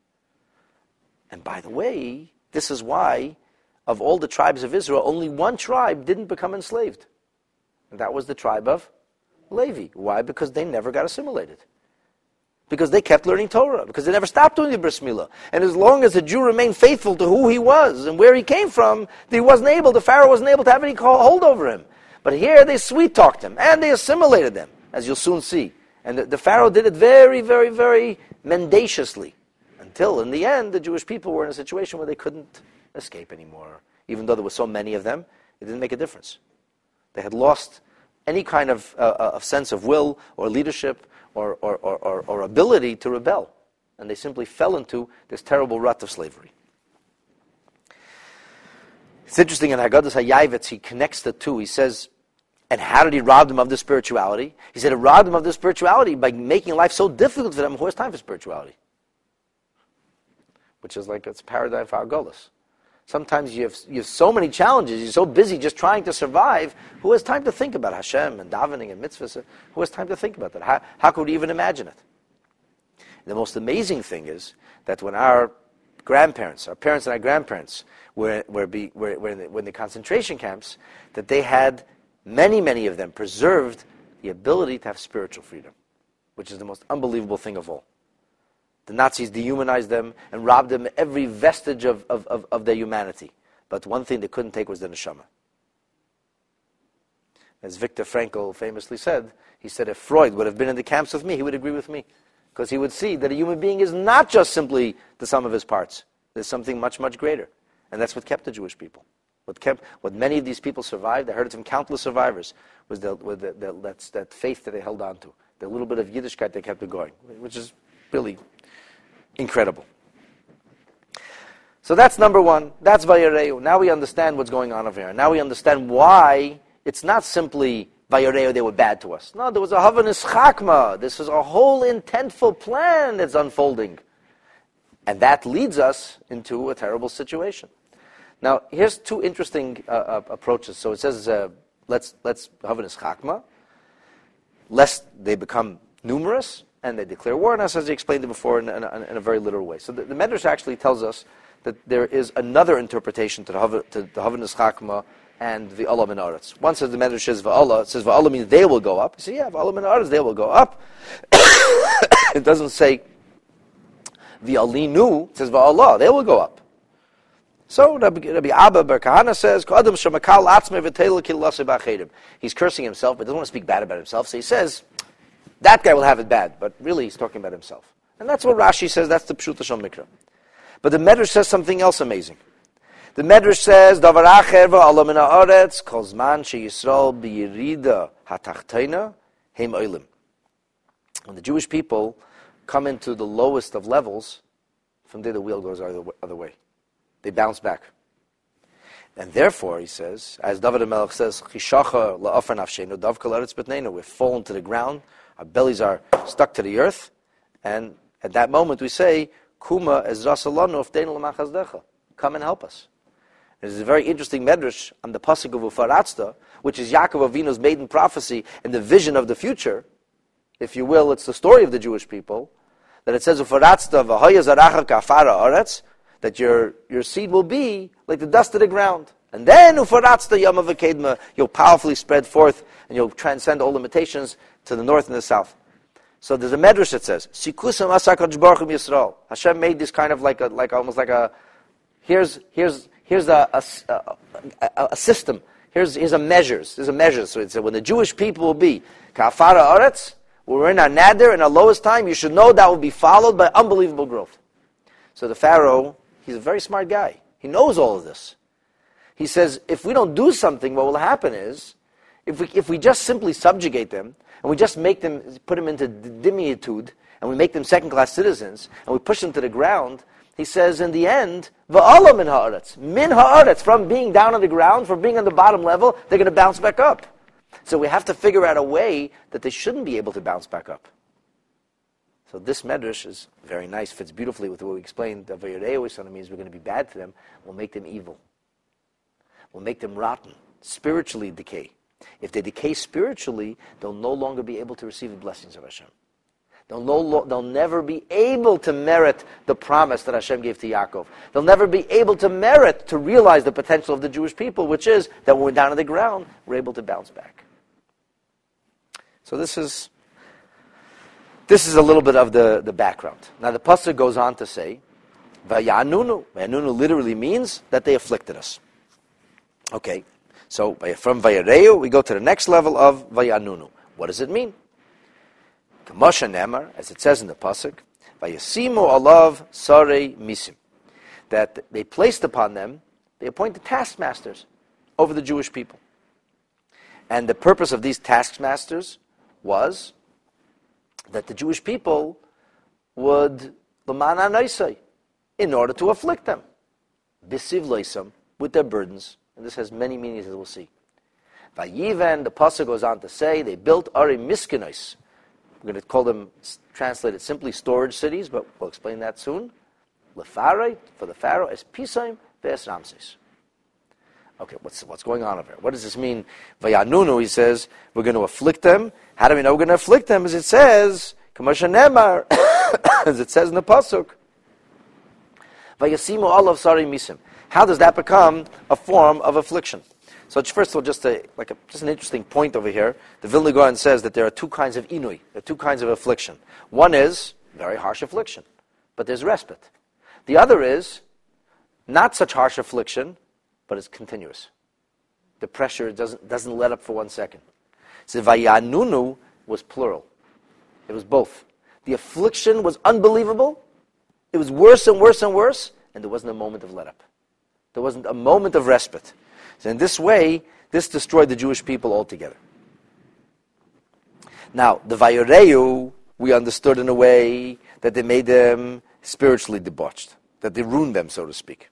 And by the way, this is why, of all the tribes of Israel, only one tribe didn't become enslaved. And that was the tribe of Levi. Why? Because they never got assimilated. Because they kept learning Torah. Because they never stopped doing the bris milah. And as long as the Jew remained faithful to who he was and where he came from, he wasn't able, the Pharaoh wasn't able to have any hold over him. But here they sweet-talked him, and they assimilated them, as you'll soon see. And the, the Pharaoh did it very, very, very mendaciously. Until, in the end, the Jewish people were in a situation where they couldn't escape anymore. Even though there were so many of them, it didn't make a difference. They had lost any kind of, uh, of sense of will or leadership or, or, or, or, or ability to rebel. And they simply fell into this terrible rut of slavery. It's interesting, in Haggadahs HaYavetz, he connects the two. He says, and how did he rob them of their spirituality? He said, he robbed them of their spirituality by making life so difficult for them. Who has time for spirituality? which is like it's a paradigm for Agolas. Sometimes you have, you have so many challenges, you're so busy just trying to survive, who has time to think about Hashem and davening and mitzvahs? Who has time to think about that? How, how could we even imagine it? The most amazing thing is that when our grandparents, our parents and our grandparents were, were, be, were, were, in the, were in the concentration camps, that they had, many, many of them, preserved the ability to have spiritual freedom, which is the most unbelievable thing of all. The Nazis dehumanized them and robbed them every vestige of, of, of, of their humanity. But one thing they couldn't take was the neshama. As Viktor Frankl famously said, he said if Freud would have been in the camps with me, he would agree with me. Because he would see that a human being is not just simply the sum of his parts. There's something much, much greater. And that's what kept the Jewish people. What kept, what many of these people survived, I heard it from countless survivors, was the, was the, the, that's, that faith that they held on to. The little bit of Yiddishkeit they kept it going, which is really incredible. So that's number one. That's Vayareu. Now we understand what's going on over here. Now we understand why it's not simply Vayareu, they were bad to us. No, there was a Havanas Chakma. This is a whole intentful plan that's unfolding. And that leads us into a terrible situation. Now, here's two interesting uh, uh, approaches. So it says, uh, let's let's Havanas Chakma, lest they become numerous, and they declare war on us, as I explained it before, in, in, in a very literal way. So the, the Medrash actually tells us that there is another interpretation to the, to the Havanas Chakma and the V'Allah min Aretz. One says the Medrash says V'Allah. It says V'Allah means they will go up. You say, yeah, V'Allah min Aretz, they will go up. It doesn't say V'Alinu. It says V'Allah, they will go up. So Rabbi, Rabbi Abba Bar Kahana says, he's cursing himself, but doesn't want to speak bad about himself. So he says, that guy will have it bad, but really he's talking about himself. And that's what Rashi says, that's the Pshuta Shal Mikra. But the Medrash says something else amazing. The Medrash says, Davar acher v'Allah min ha'aretz, kol zman sheYisrael b'yirida ha'tachtoina heim olim. When the Jewish people come into the lowest of levels, from there the wheel goes the other, other way. They bounce back. And therefore, he says, as David HaMelech says, Chishacha la'afar nafshenu, davka la'aretz b'tneinu, we've fallen to the ground, our bellies are stuck to the earth, and at that moment we say, Kuma ezra salanu ufteinu l'machazdecha, come and help us. There's a very interesting medrash on the pasuk of Ufaratzta, which is Yaakov Avinu's maiden prophecy and the vision of the future. If you will, it's the story of the Jewish people, that it says, Ufaratzta v'hoya zaracha ka'afara aretz, that your, your seed will be like the dust of the ground. And then, Ufaratzta yama v'kedma, you'll powerfully spread forth, and you'll transcend all limitations to the north and the south. So there's a medrash that says, Sikusam asakadosh baruch hu Yisrael. Hashem made this kind of like a, like almost like a, here's, here's, here's a, a, a, a system. Here's, here's a measures. There's a measure. So it said, when the Jewish people will be ka'afara aretz, we're in our nadir, in our lowest time, you should know that will be followed by unbelievable growth. So the Pharaoh, he's a very smart guy. He knows all of this. He says, if we don't do something, what will happen is, if we, if we just simply subjugate them, and we just make them, put them into diminutude, and we make them second-class citizens, and we push them to the ground, he says, in the end, v'Allah min ha'aretz, min ha'aretz, from being down on the ground, from being on the bottom level, they're going to bounce back up. So we have to figure out a way that they shouldn't be able to bounce back up. So this medrash is very nice, fits beautifully with what we explained. The Vayareu son means we're going to be bad to them. We'll make them evil. We'll make them rotten, spiritually decay. If they decay spiritually, they'll no longer be able to receive the blessings of Hashem. They'll, no lo- they'll never be able to merit the promise that Hashem gave to Yaakov. They'll never be able to merit to realize the potential of the Jewish people, which is that when we're down on the ground, we're able to bounce back. So this is this is a little bit of the, the background. Now the pasuk goes on to say, Vayanunu. Vayanunu literally means that they afflicted us. Okay, so from Vayareu, we go to the next level of Vayanunu. What does it mean? Kamosha Nemar, as it says in the pasuk, Vayasimu alav sarei misim, that they placed upon them, they appointed taskmasters over the Jewish people. And the purpose of these taskmasters was that the Jewish people would l'mana noisai, in order to afflict them, bisiv loisam, with their burdens. And this has many meanings, as we'll see. Vayiven, the pasuk goes on to say, they built Ari Miskinos. We're going to call them, translate it simply, storage cities, but we'll explain that soon. Lefarai, for the Pharaoh, es Pisaim, ve'es Ramses. Okay, what's what's going on over here? What does this mean? Vayanunu, he says, we're going to afflict them. How do we know we're going to afflict them? As it says, Kamasha Nemar, as it says in the Pasuk, Vayasimu olav sari misim. How does that become a form of affliction? So first of all, just a, like a, just an interesting point over here. The Vilna Gaon says that there are two kinds of inui, there are two kinds of affliction. One is very harsh affliction, but there's respite. The other is not such harsh affliction, but it's continuous. The pressure doesn't doesn't let up for one second. So Vayanunu was plural. It was both. The affliction was unbelievable. It was worse and worse and worse, and there wasn't a moment of let up. There wasn't a moment of respite. So in this way, this destroyed the Jewish people altogether. Now, the Vayoreu, we understood in a way that they made them spiritually debauched, that they ruined them, so to speak.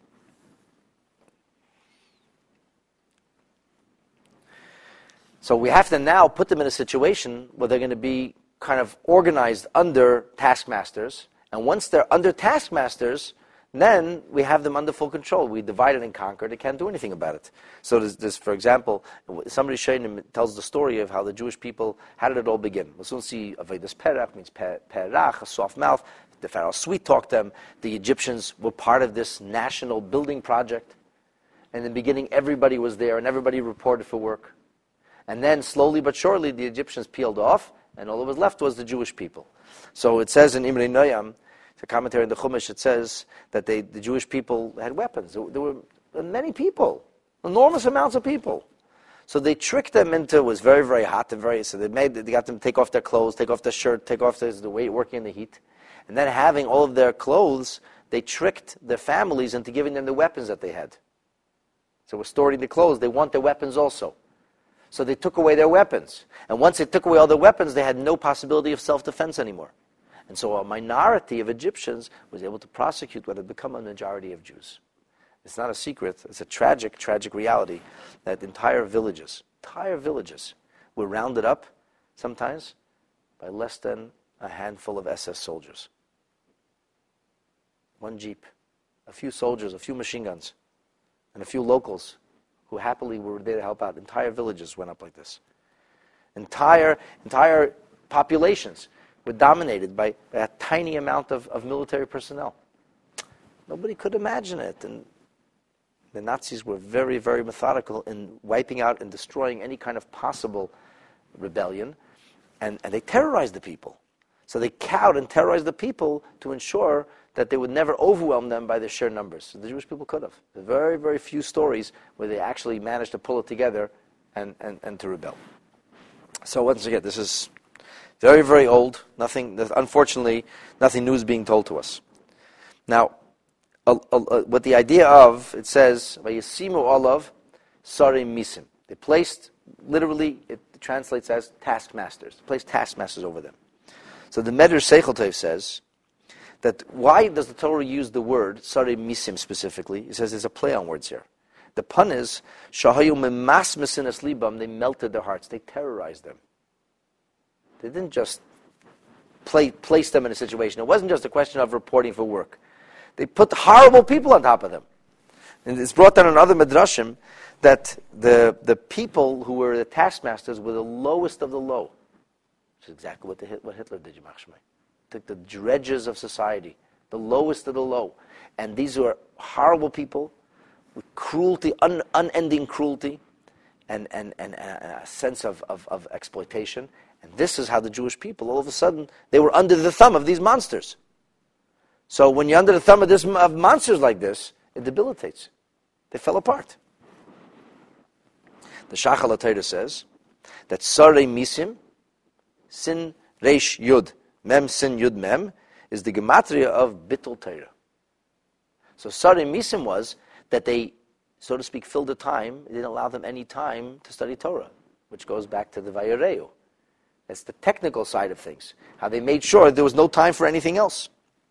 So we have to now put them in a situation where they're going to be kind of organized under taskmasters, and once they're under taskmasters, then we have them under full control. We divided and conquered. They can't do anything about it. So there's, there's for example, somebody tells the story of how the Jewish people, how did it all begin? We'll soon see Avedis Perach, means Perach, a soft mouth. The Pharaoh sweet-talked them. The Egyptians were part of this national building project. In the beginning, everybody was there, and everybody reported for work. And then, slowly but surely, the Egyptians peeled off, and all that was left was the Jewish people. So it says in Imrei Noyam, the commentary in the Chumash, it says that they, the Jewish people had weapons. There, there were many people, enormous amounts of people. So they tricked them into, it was very, very hot and very, so they made, they got them to take off their clothes, take off their shirt, take off their, the weight working in the heat. And then having all of their clothes, they tricked their families into giving them the weapons that they had. So we're storing the clothes, they want their weapons also. So they took away their weapons. And once they took away all their weapons, they had no possibility of self-defense anymore. And so a minority of Egyptians was able to prosecute what had become a majority of Jews. It's not a secret. It's a tragic, tragic reality that entire villages, entire villages were rounded up sometimes by less than a handful of S S soldiers. One jeep, a few soldiers, a few machine guns, and a few locals who happily were there to help out. Entire villages went up like this. Entire, entire populations were dominated by a tiny amount of, of military personnel. Nobody could imagine it. And the Nazis were very, very methodical in wiping out and destroying any kind of possible rebellion. And, and they terrorized the people. So they cowed and terrorized the people to ensure that they would never overwhelm them by their sheer numbers. So the Jewish people could have. There are very, very few stories where they actually managed to pull it together and, and, and to rebel. So once again, this is very, very old. Nothing, unfortunately, nothing new is being told to us. Now, uh, uh, uh, what the idea of, it says, Vayasimu olav sari misim. They placed, literally, it translates as taskmasters. They placed taskmasters over them. So the Medrash Seichel Tov says that why does the Torah use the word sari misim specifically? It says there's a play on words here. The pun is shahayu memas mesinas libam. They melted their hearts. They terrorized them. They didn't just play, place them in a situation. It wasn't just a question of reporting for work. They put horrible people on top of them. And it's brought down in other midrashim that the the people who were the taskmasters were the lowest of the low. Which is exactly what, the, what Hitler did, Yimach Shmai. Took the dredges of society, the lowest of the low. And these were horrible people with cruelty, un, unending cruelty, and, and, and a sense of, of, of exploitation. And this is how the Jewish people, all of a sudden, they were under the thumb of these monsters. So when you're under the thumb of, this, of monsters like this, it debilitates. They fell apart. The Shachal HaTorah says that Sarei Misim, Sin Reish Yud, Mem Sin Yud Mem, is the gematria of Bittul Torah. So Sarei Misim was that they, so to speak, filled the time. It didn't allow them any time to study Torah, which goes back to the Vayareu. That's the technical side of things. How they made sure there was no time for anything else.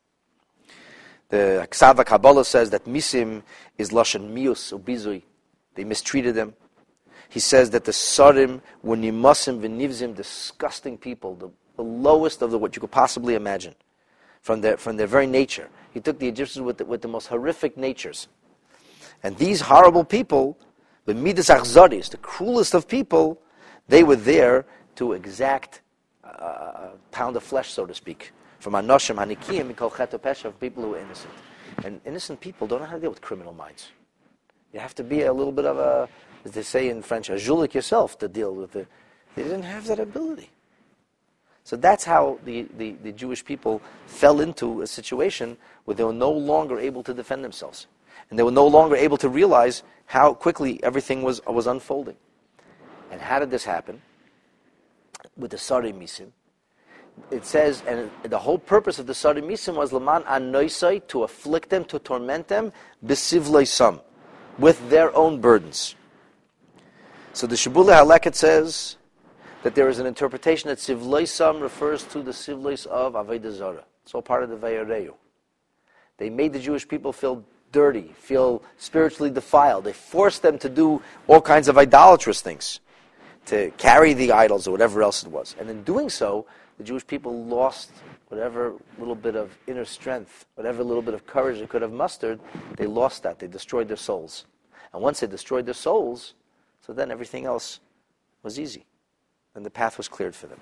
The Ksava Kabbalah says that Misim is Lashon Mius or Bizui. They mistreated them. He says that the Sarim were Nimasim v'Nivzim, disgusting people, the, the lowest of the, what you could possibly imagine. from their, from their very nature. He took the Egyptians with the, with the most horrific natures. And these horrible people, the Midas Achzaris, the cruelest of people, they were there to exact a pound of flesh, so to speak, from Anoshim, Hanikim, Mikol Chet Pesha, of people who are innocent. And innocent people don't know how to deal with criminal minds. You have to be a little bit of a, as they say in French, a julik yourself to deal with it. They didn't have that ability. So that's how the, the, the Jewish people fell into a situation where they were no longer able to defend themselves. And they were no longer able to realize how quickly everything was, was unfolding. And how did this happen? With the Sari Misim. It says, and the whole purpose of the Sari Misim was Laman Anoisai, to afflict them, to torment them, Besivloisam, with their own burdens. So the Shibbolei Haleket says that there is an interpretation that Sivloisam refers to the Sivlois of Avodah Zarah. It's all part of the Vayareu. They made the Jewish people feel dirty, feel spiritually defiled. They forced them to do all kinds of idolatrous things, to carry the idols or whatever else it was. And in doing so, the Jewish people lost whatever little bit of inner strength, whatever little bit of courage they could have mustered. They lost that. They destroyed their souls. And once they destroyed their souls, so then everything else was easy. And the path was cleared for them.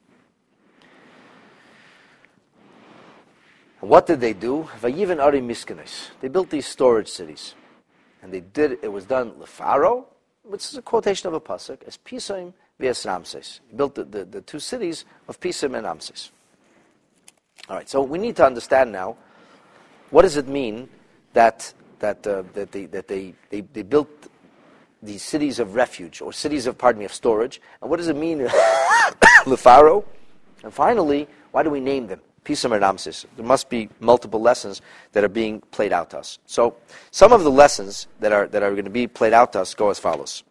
And what did they do? Vayiven Ari Miskanis. They built these storage cities. And they did, it was done Lefaro, which is a quotation of a pasuk, as Pisaim vs Ramses. He built the, the, the two cities of Pisaim and Ramses. All right, so we need to understand now, what does it mean that that uh, that they that they, they they built these cities of refuge, or cities of pardon me of storage, and what does it mean Lefaro? And finally, why do we name them Pisaim and Ramses? There must be multiple lessons that are being played out to us. So some of the lessons that are that are going to be played out to us go as follows.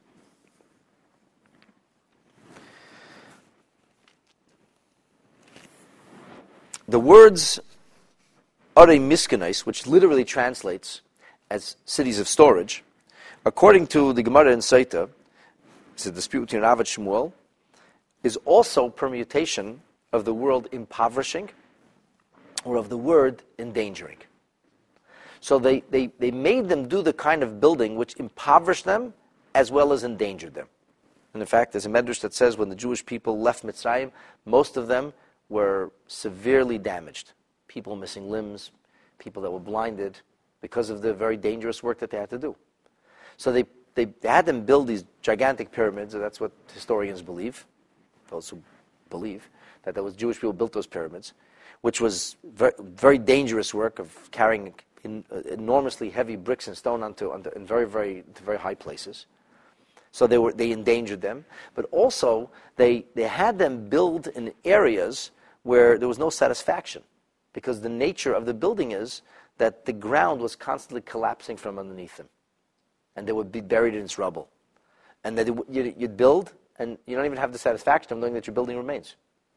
The words Are Miskanais, which literally translates as cities of storage, according to the Gemara in Saita, it's a dispute between Rav and Shmuel, is also permutation of the word impoverishing, or of the word endangering. So they, they, they made them do the kind of building which impoverished them as well as endangered them. And in fact, there's a medrash that says when the Jewish people left Mitzrayim, most of them were severely damaged. People missing limbs, people that were blinded because of the very dangerous work that they had to do. So they, they, they had them build these gigantic pyramids, and that's what historians believe, those who believe, that there was Jewish people built those pyramids, which was very, very dangerous work of carrying in, uh, enormously heavy bricks and stone onto, onto in very, very, to very high places. So they were they endangered them, but also they they had them build in areas where there was no satisfaction, because the nature of the building is that the ground was constantly collapsing from underneath them, and they would be buried in its rubble, and that you'd, you'd build and you don't even have the satisfaction of knowing that your building remains.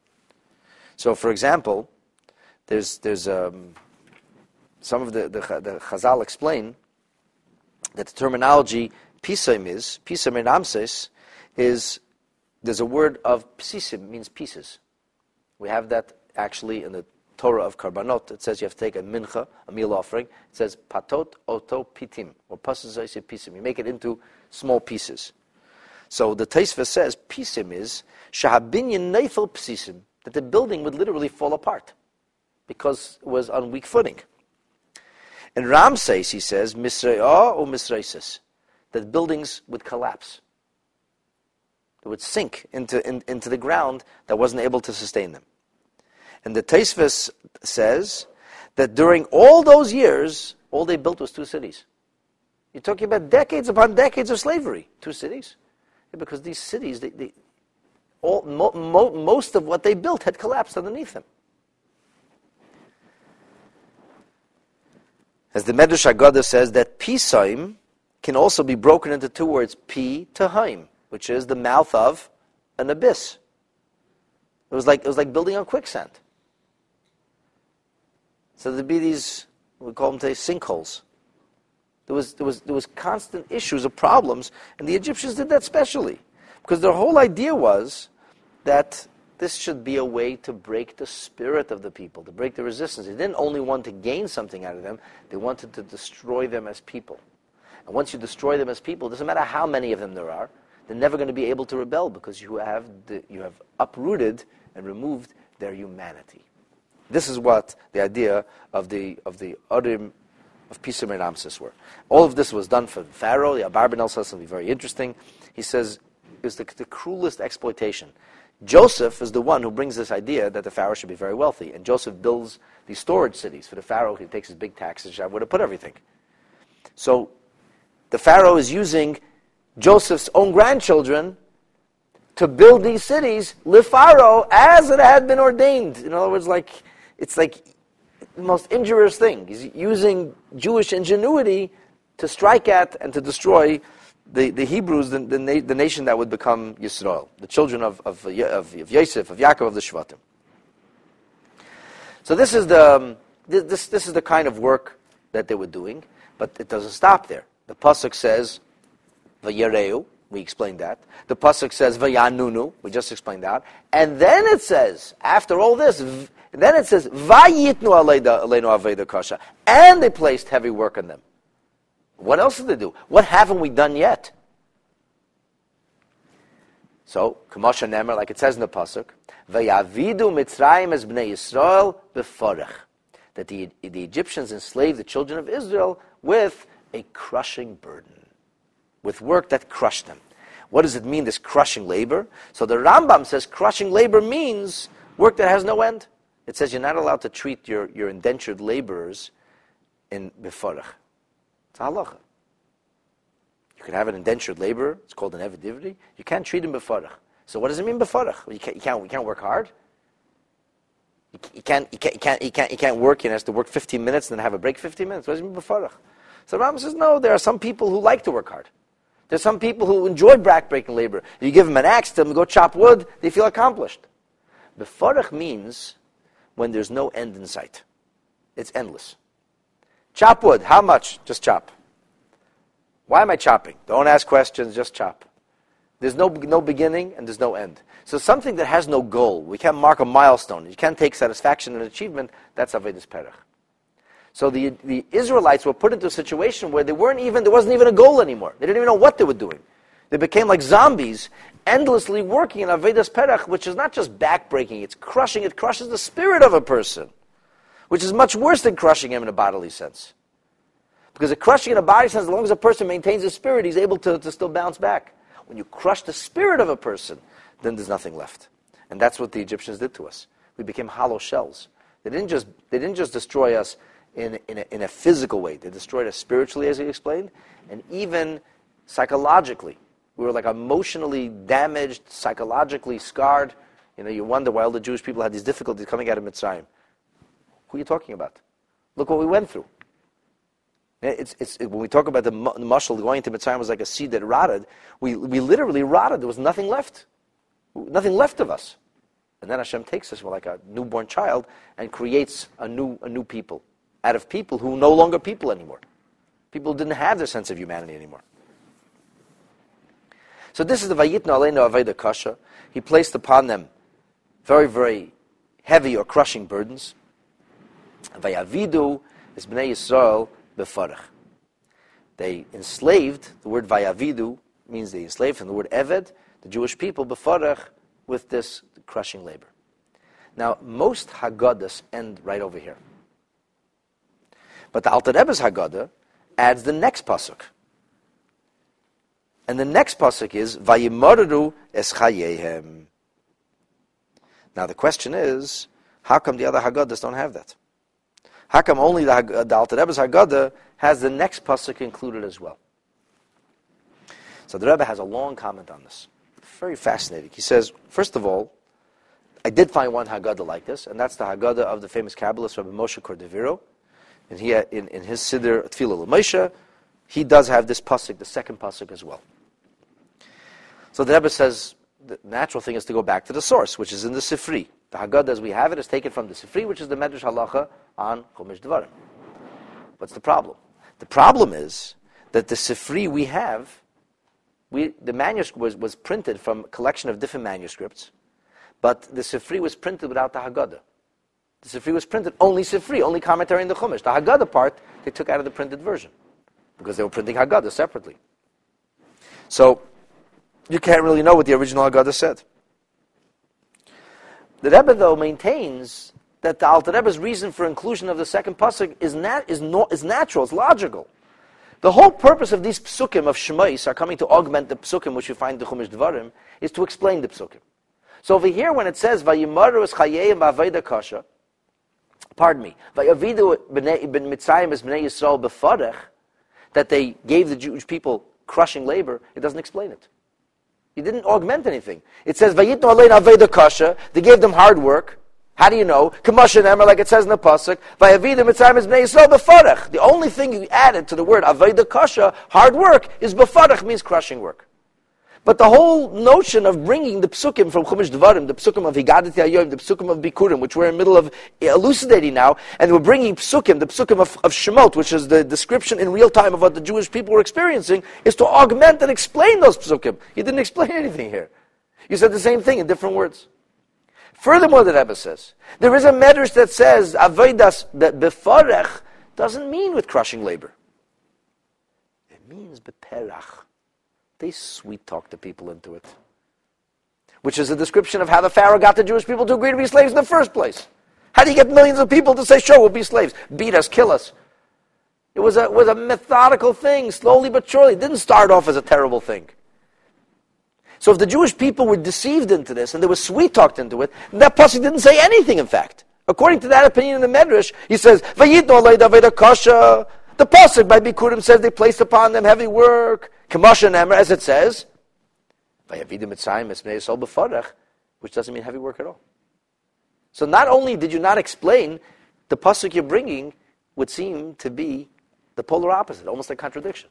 So, for example, there's there's um, some of the, the the Chazal explain that the terminology Pisaim is, Pisaim and Ramses, is, there's a word of Psisim, means pieces. We have that actually in the Torah of Karbanot. It says you have to take a mincha, a meal offering. It says patot oto pitim, or pasazayse pisim. You make it into small pieces. So the Taisva says pisim is shahabinyan neifel psisim, that the building would literally fall apart because it was on weak footing. And Ramses, he says, misra'ah or misraisis, that buildings would collapse. They would sink into, in, into the ground that wasn't able to sustain them. And the Taisvus says that during all those years, all they built was two cities. You're talking about decades upon decades of slavery. Two cities. Yeah, because these cities, they, they, all, mo, mo, most of what they built had collapsed underneath them. As the Medrash Haggadah says, that Pisaim can also be broken into two words, pi to haim, which is the mouth of an abyss. It was like it was like building on quicksand. So there'd be these, we call them today sinkholes. There was there was there was constant issues of problems, and the Egyptians did that specially, because their whole idea was that this should be a way to break the spirit of the people, to break the resistance. They didn't only want to gain something out of them, they wanted to destroy them as people. And once you destroy them as people, it doesn't matter how many of them there are, they're never going to be able to rebel because you have the, you have uprooted and removed their humanity. This is what the idea of the of the Urim of Pisum and Ramses were. All of this was done for Pharaoh. The Abarbanel says something very interesting. He says it was the, the cruelest exploitation. Joseph is the one who brings this idea that the Pharaoh should be very wealthy. And Joseph builds these storage cities for the Pharaoh. He takes his big taxes, where to put everything. So the Pharaoh is using Joseph's own grandchildren to build these cities, LePharaoh, as it had been ordained. In other words, like it's like the most injurious thing. He's using Jewish ingenuity to strike at and to destroy the, the Hebrews, the, the, na- the nation that would become Yisrael, the children of, of, of, of Yosef, of Yaakov, of the Shvatim. So this is the um, this, this is the kind of work that they were doing, but it doesn't stop there. The pasuk says, "Vayareu." We explained that. The pasuk says, "Vayanunu." We just explained that, and then it says, after all this, v- then it says, "Vayitnu aleinu aveda kasha," and they placed heavy work on them. What else did they do? What haven't we done yet? So, Kamosha Nemer, like it says in the pasuk, "Vayavidu Mitzrayim es bnei Yisrael beforech," that the, the Egyptians enslaved the children of Israel with a crushing burden, with work that crushed them. What does it mean, this crushing labor? So the Rambam says crushing labor means work that has no end. It says you're not allowed to treat your, your indentured laborers in beforech. It's a halacha. You can have an indentured laborer. It's called an eved divri. You can't treat him beforech. So what does it mean beforech? You can't, you can't, you can't work hard. You, you, can't, you, can't, you, can't, you, can't, you can't work. You have to work fifteen minutes and then have a break fifteen minutes. What does it mean beforech? So Rambam says, no, there are some people who like to work hard. There's some people who enjoy back-breaking labor. You give them an axe, tell them to go chop wood, they feel accomplished. Beforech means when there's no end in sight. It's endless. Chop wood, how much? Just chop. Why am I chopping? Don't ask questions, just chop. There's no no beginning and there's no end. So something that has no goal, we can't mark a milestone, you can't take satisfaction and achievement, that's Avedis Perech. So the the Israelites were put into a situation where they weren't even there wasn't even a goal anymore. They didn't even know what they were doing. They became like zombies, endlessly working in Avedis Perech, which is not just backbreaking, it's crushing, it crushes the spirit of a person, which is much worse than crushing him in a bodily sense. Because a crushing in a bodily sense, as long as a person maintains his spirit, he's able to, to still bounce back. When you crush the spirit of a person, then there's nothing left. And that's what the Egyptians did to us. We became hollow shells. They didn't just they didn't just destroy us in, in, a, in a physical way. They destroyed us spiritually, as he explained, and even psychologically. We were like emotionally damaged, psychologically scarred. You know, you wonder why all the Jewish people had these difficulties coming out of Mitzrayim. Who are you talking about? Look what we went through. It's, it's, it, when we talk about the, the mashal going into Mitzrayim was like a seed that rotted, we, we literally rotted. There was nothing left. Nothing left of us. And then Hashem takes us, we're like a newborn child, and creates a new a new people out of people who no longer people anymore. People who didn't have their sense of humanity anymore. So this is the Vayitnu aleinu aveda kasha. He placed upon them very, very heavy or crushing burdens. Vayavidu is bnei Yisrael beforech. They enslaved, the word vayavidu means they enslaved from the word eved, the Jewish people, beforech, with this crushing labor. Now, most Haggadahs end right over here. But the Alter Rebbe's Haggadah adds the next pasuk. And the next pasuk is, Vayimoreru es chayehem. Now the question is, how come the other Haggadahs don't have that? How come only the, the Alter Rebbe's Haggadah has the next pasuk included as well? So the Rebbe has a long comment on this. Very fascinating. He says, first of all, I did find one Haggadah like this, and that's the Haggadah of the famous Kabbalist Rabbi Moshe Cordovero. And he, in, in his Siddur Tfilah L'Moshe, he does have this pasuk, the second pasuk as well. So the Rebbe says, the natural thing is to go back to the source, which is in the Sifri. The Haggadah as we have it is taken from the Sifri, which is the Medrash Halacha on Chumash Devarim. What's the problem? The problem is that the Sifri we have, we, the manuscript was, was printed from a collection of different manuscripts, but the Sifri was printed without the Haggadah. The Sifri was printed only Sifri, only commentary in the Chumash. The Haggadah part, they took out of the printed version, because they were printing Haggadah separately. So, you can't really know what the original Haggadah said. The Rebbe, though, maintains that the Alter Rebbe's reason for inclusion of the second pasuk is, nat- is, no- is natural, it's logical. The whole purpose of these psukim of Shemais are coming to augment the psukim which you find in the Chumash Dvarim, is to explain the psukim. So over here, when it says, Vayimaru es chayeim ba'aveda kasha, pardon me, Vayavidu b'nei Mitzrayim es b'nei Yisrael b'farech, that they gave the Jewish people crushing labor, it doesn't explain it. It didn't augment anything. It says, Vayitnu alein aveda kasha, they gave them hard work. How do you know? Kamasha Nemer, like it says in the pasuk, Vayavidu Mitzrayim es b'nei Yisrael b'farech. The only thing you added to the word aveda kasha, hard work, is b'farech, means crushing work. But the whole notion of bringing the psukim from Chumash Dvarim, the psukim of Higadati Hayoim, the psukim of Bikurim, which we're in the middle of elucidating now, and we're bringing psukim, the psukim of, of Shemot, which is the description in real time of what the Jewish people were experiencing, is to augment and explain those psukim. You didn't explain anything here. You said the same thing in different words. Furthermore, the Rebbe says, there is a medrash that says, Avodas befarech doesn't mean with crushing labor. It means beperach. They sweet-talk the people into it. Which is a description of how the Pharaoh got the Jewish people to agree to be slaves in the first place. How do you get millions of people to say, sure, we'll be slaves? Beat us, kill us. It was a, was a methodical thing, slowly but surely. It didn't start off as a terrible thing. So if the Jewish people were deceived into this, and they were sweet-talked into it, that pasuk didn't say anything, in fact. According to that opinion in the Medrash, he says, Vayitnu alein aveda kasha. The pasuk by Bikurim says they placed upon them heavy work. Kamasha Nemer, as it says, Vayavidu Mitzrayim es b'nei Yisrael b'farech, which doesn't mean heavy work at all. So not only did you not explain, the pasuk you're bringing would seem to be the polar opposite, almost a contradiction.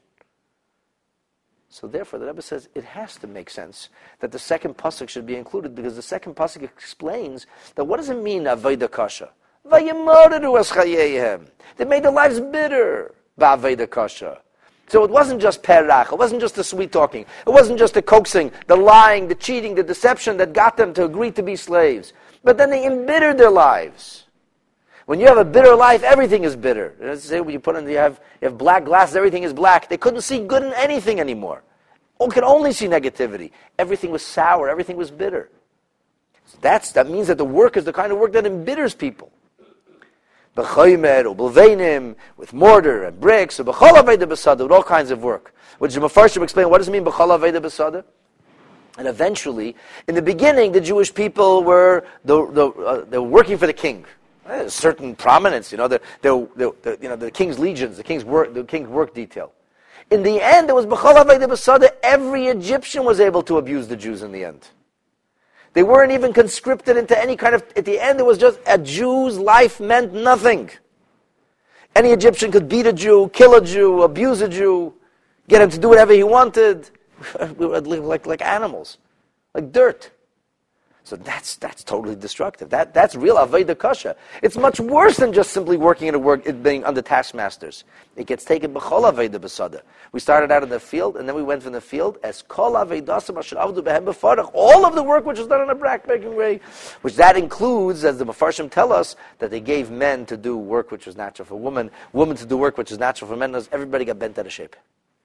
So therefore, the Rebbe says it has to make sense that the second pasuk should be included, because the second pasuk explains that what does it mean, Aveda Kasha? Vayimaru es chayeim. They made their lives bitter, ba'aveda kasha. So it wasn't just perach, it wasn't just the sweet talking, it wasn't just the coaxing, the lying, the cheating, the deception that got them to agree to be slaves. But then they embittered their lives. When you have a bitter life, everything is bitter. Let's say when you put in, you have, you have black glasses, everything is black. They couldn't see good in anything anymore. One could only see negativity. Everything was sour, everything was bitter. So that's, that means that the work is the kind of work that embitters people. B'chaymer, or b'lveinim, with mortar and bricks, or b'chol aveda b'sada, with all kinds of work. Which the Mefarshim explain, what does it mean, b'chol aveda b'sada? And eventually, in the beginning, the Jewish people were, the, the, uh, they were working for the king. Uh, certain prominence, you know, the, the, the, the, you know, the king's legions, the king's work, the king's work detail. In the end, it was b'chol aveda b'sada, every Egyptian was able to abuse the Jews in the end. They weren't even conscripted into any kind of, at the end it was just, a Jew's life meant nothing. Any Egyptian could beat a Jew, kill a Jew, abuse a Jew, get him to do whatever he wanted. We were like, like animals, like dirt. So that's that's totally destructive. That That's real Aveda Kasha. It's much worse than just simply working in a work, it being under taskmasters. It gets taken b'chol Aveda b'sada. We started out in the field, and then we went from the field as kol Avedasam asher avdu behem b'farach. All of the work which was done in a backbreaking way, which that includes, as the Mefarshim tell us, that they gave men to do work which was natural for women, women to do work which is natural for men. Everybody got bent out of shape.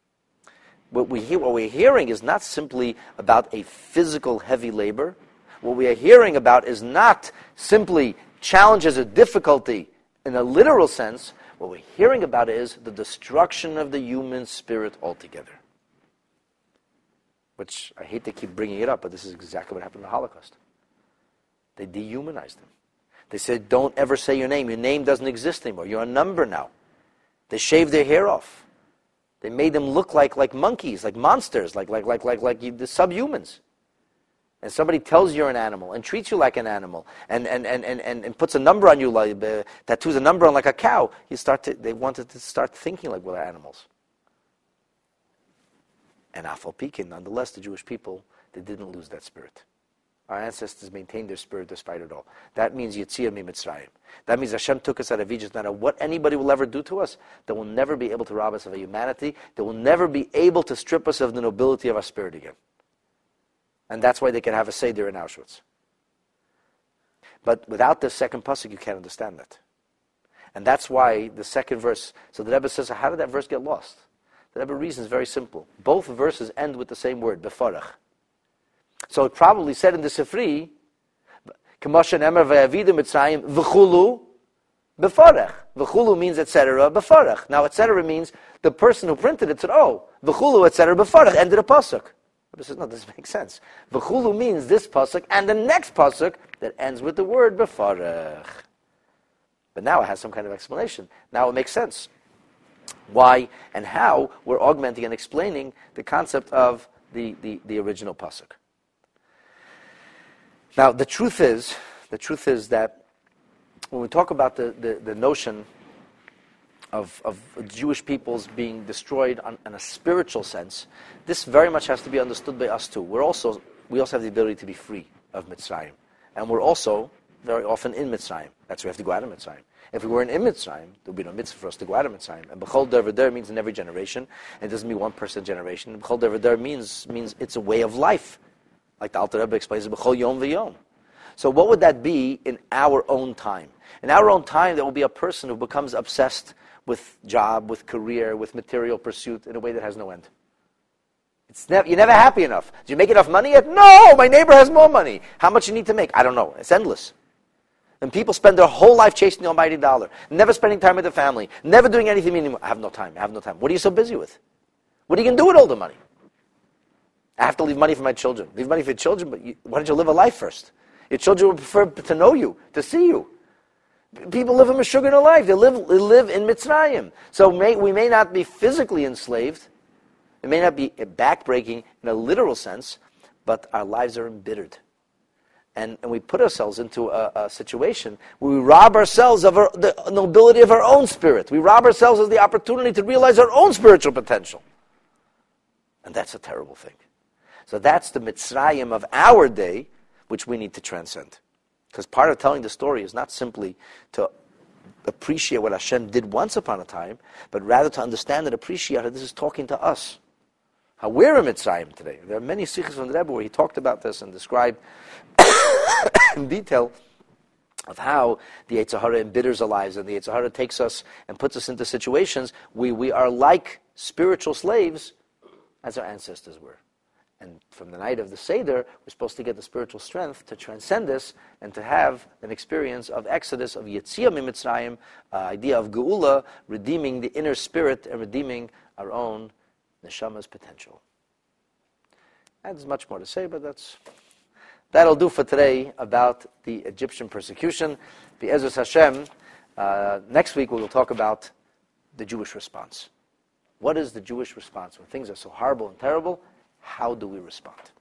What, we hear, what we're hearing is not simply about a physical heavy labor. What we are hearing about is not simply challenges or difficulty in a literal sense. What we're hearing about is the destruction of the human spirit altogether. Which, I hate to keep bringing it up, but this is exactly what happened in the Holocaust. They dehumanized them. They said, don't ever say your name. Your name doesn't exist anymore. You're a number now. They shaved their hair off. They made them look like, like monkeys, like monsters, like, like, like, like, like the subhumans. And somebody tells you're an animal and treats you like an animal and, and, and, and, and puts a number on you, like, uh, tattoos a number on like a cow, you start to, they wanted to start thinking like we're animals. And Afal Pikin, nonetheless, the Jewish people, they didn't lose that spirit. Our ancestors maintained their spirit despite it all. That means Yetziah Mitzrayim. That means Hashem took us out of Egypt. No matter what anybody will ever do to us, they will never be able to rob us of our humanity. They will never be able to strip us of the nobility of our spirit again. And that's why they can have a Seder in Auschwitz. But without the second pasuk, you can't understand that. And that's why the second verse, so the Rebbe says, how did that verse get lost? The Rebbe reason is very simple. Both verses end with the same word, befarach. So it probably said in the Sifri, K'moshen emer v'yavidu Mitzrayim v'chulu befarach. V'chulu means et cetera befarach. Now et cetera means the person who printed it said, oh, v'chulu et cetera befarach, ended a pasuk. Rebbe says, no, this makes sense. V'chulu means this pasuk and the next pasuk that ends with the word befarach. But now it has some kind of explanation. Now it makes sense. Why and how we're augmenting and explaining the concept of the, the, the original pasuk. Now the truth is, the truth is that when we talk about the, the, the notion of, of Jewish peoples being destroyed on, in a spiritual sense, this very much has to be understood by us too. We're also we also have the ability to be free of Mitzrayim, and we're also very often in Mitzrayim. That's why we have to go out of Mitzrayim. If we weren't in Mitzrayim, there would be no mitzvah for us to go out of Mitzrayim. And B'chol der v'der means in every generation. It doesn't mean one person generation. B'chol der v'der means means it's a way of life, like the Alter Rebbe explains. B'chol yom v'yom. So what would that be in our own time? In our own time, there will be a person who becomes obsessed with job, with career, with material pursuit in a way that has no end. It's never, you're never happy enough. Did you make enough money yet? No, my neighbor has more money. How much you need to make? I don't know. It's endless. And people spend their whole life chasing the almighty dollar, never spending time with the family, never doing anything anymore. I have no time. I have no time. What are you so busy with? What are you going to do with all the money? I have to leave money for my children. Leave money for your children, but you, why don't you live a life first? Your children would prefer to know you, to see you. People live in Meshuggah life. They live, they live in Mitzrayim. So may, we may not be physically enslaved. It may not be backbreaking in a literal sense, but our lives are embittered. And, and we put ourselves into a, a situation where we rob ourselves of our, the nobility of our own spirit. We rob ourselves of the opportunity to realize our own spiritual potential. And that's a terrible thing. So that's the Mitzrayim of our day, which we need to transcend. Because part of telling the story is not simply to appreciate what Hashem did once upon a time, but rather to understand and appreciate how this is talking to us. How we're in Mitzrayim today. There are many sikhs from the Rebbe where he talked about this and described in detail of how the Yetzer Hara embitters our lives, and the Yetzer Hara takes us and puts us into situations where we are like spiritual slaves as our ancestors were. And from the night of the Seder, we're supposed to get the spiritual strength to transcend this and to have an experience of exodus, of Yetziah Mitzrayim, uh, idea of Geula, redeeming the inner spirit and redeeming our own neshama's potential. And there's much more to say, but that's that'll do for today about the Egyptian persecution. Be'ezus Hashem, uh, next week we will talk about the Jewish response. What is the Jewish response when things are so horrible and terrible? How do we respond?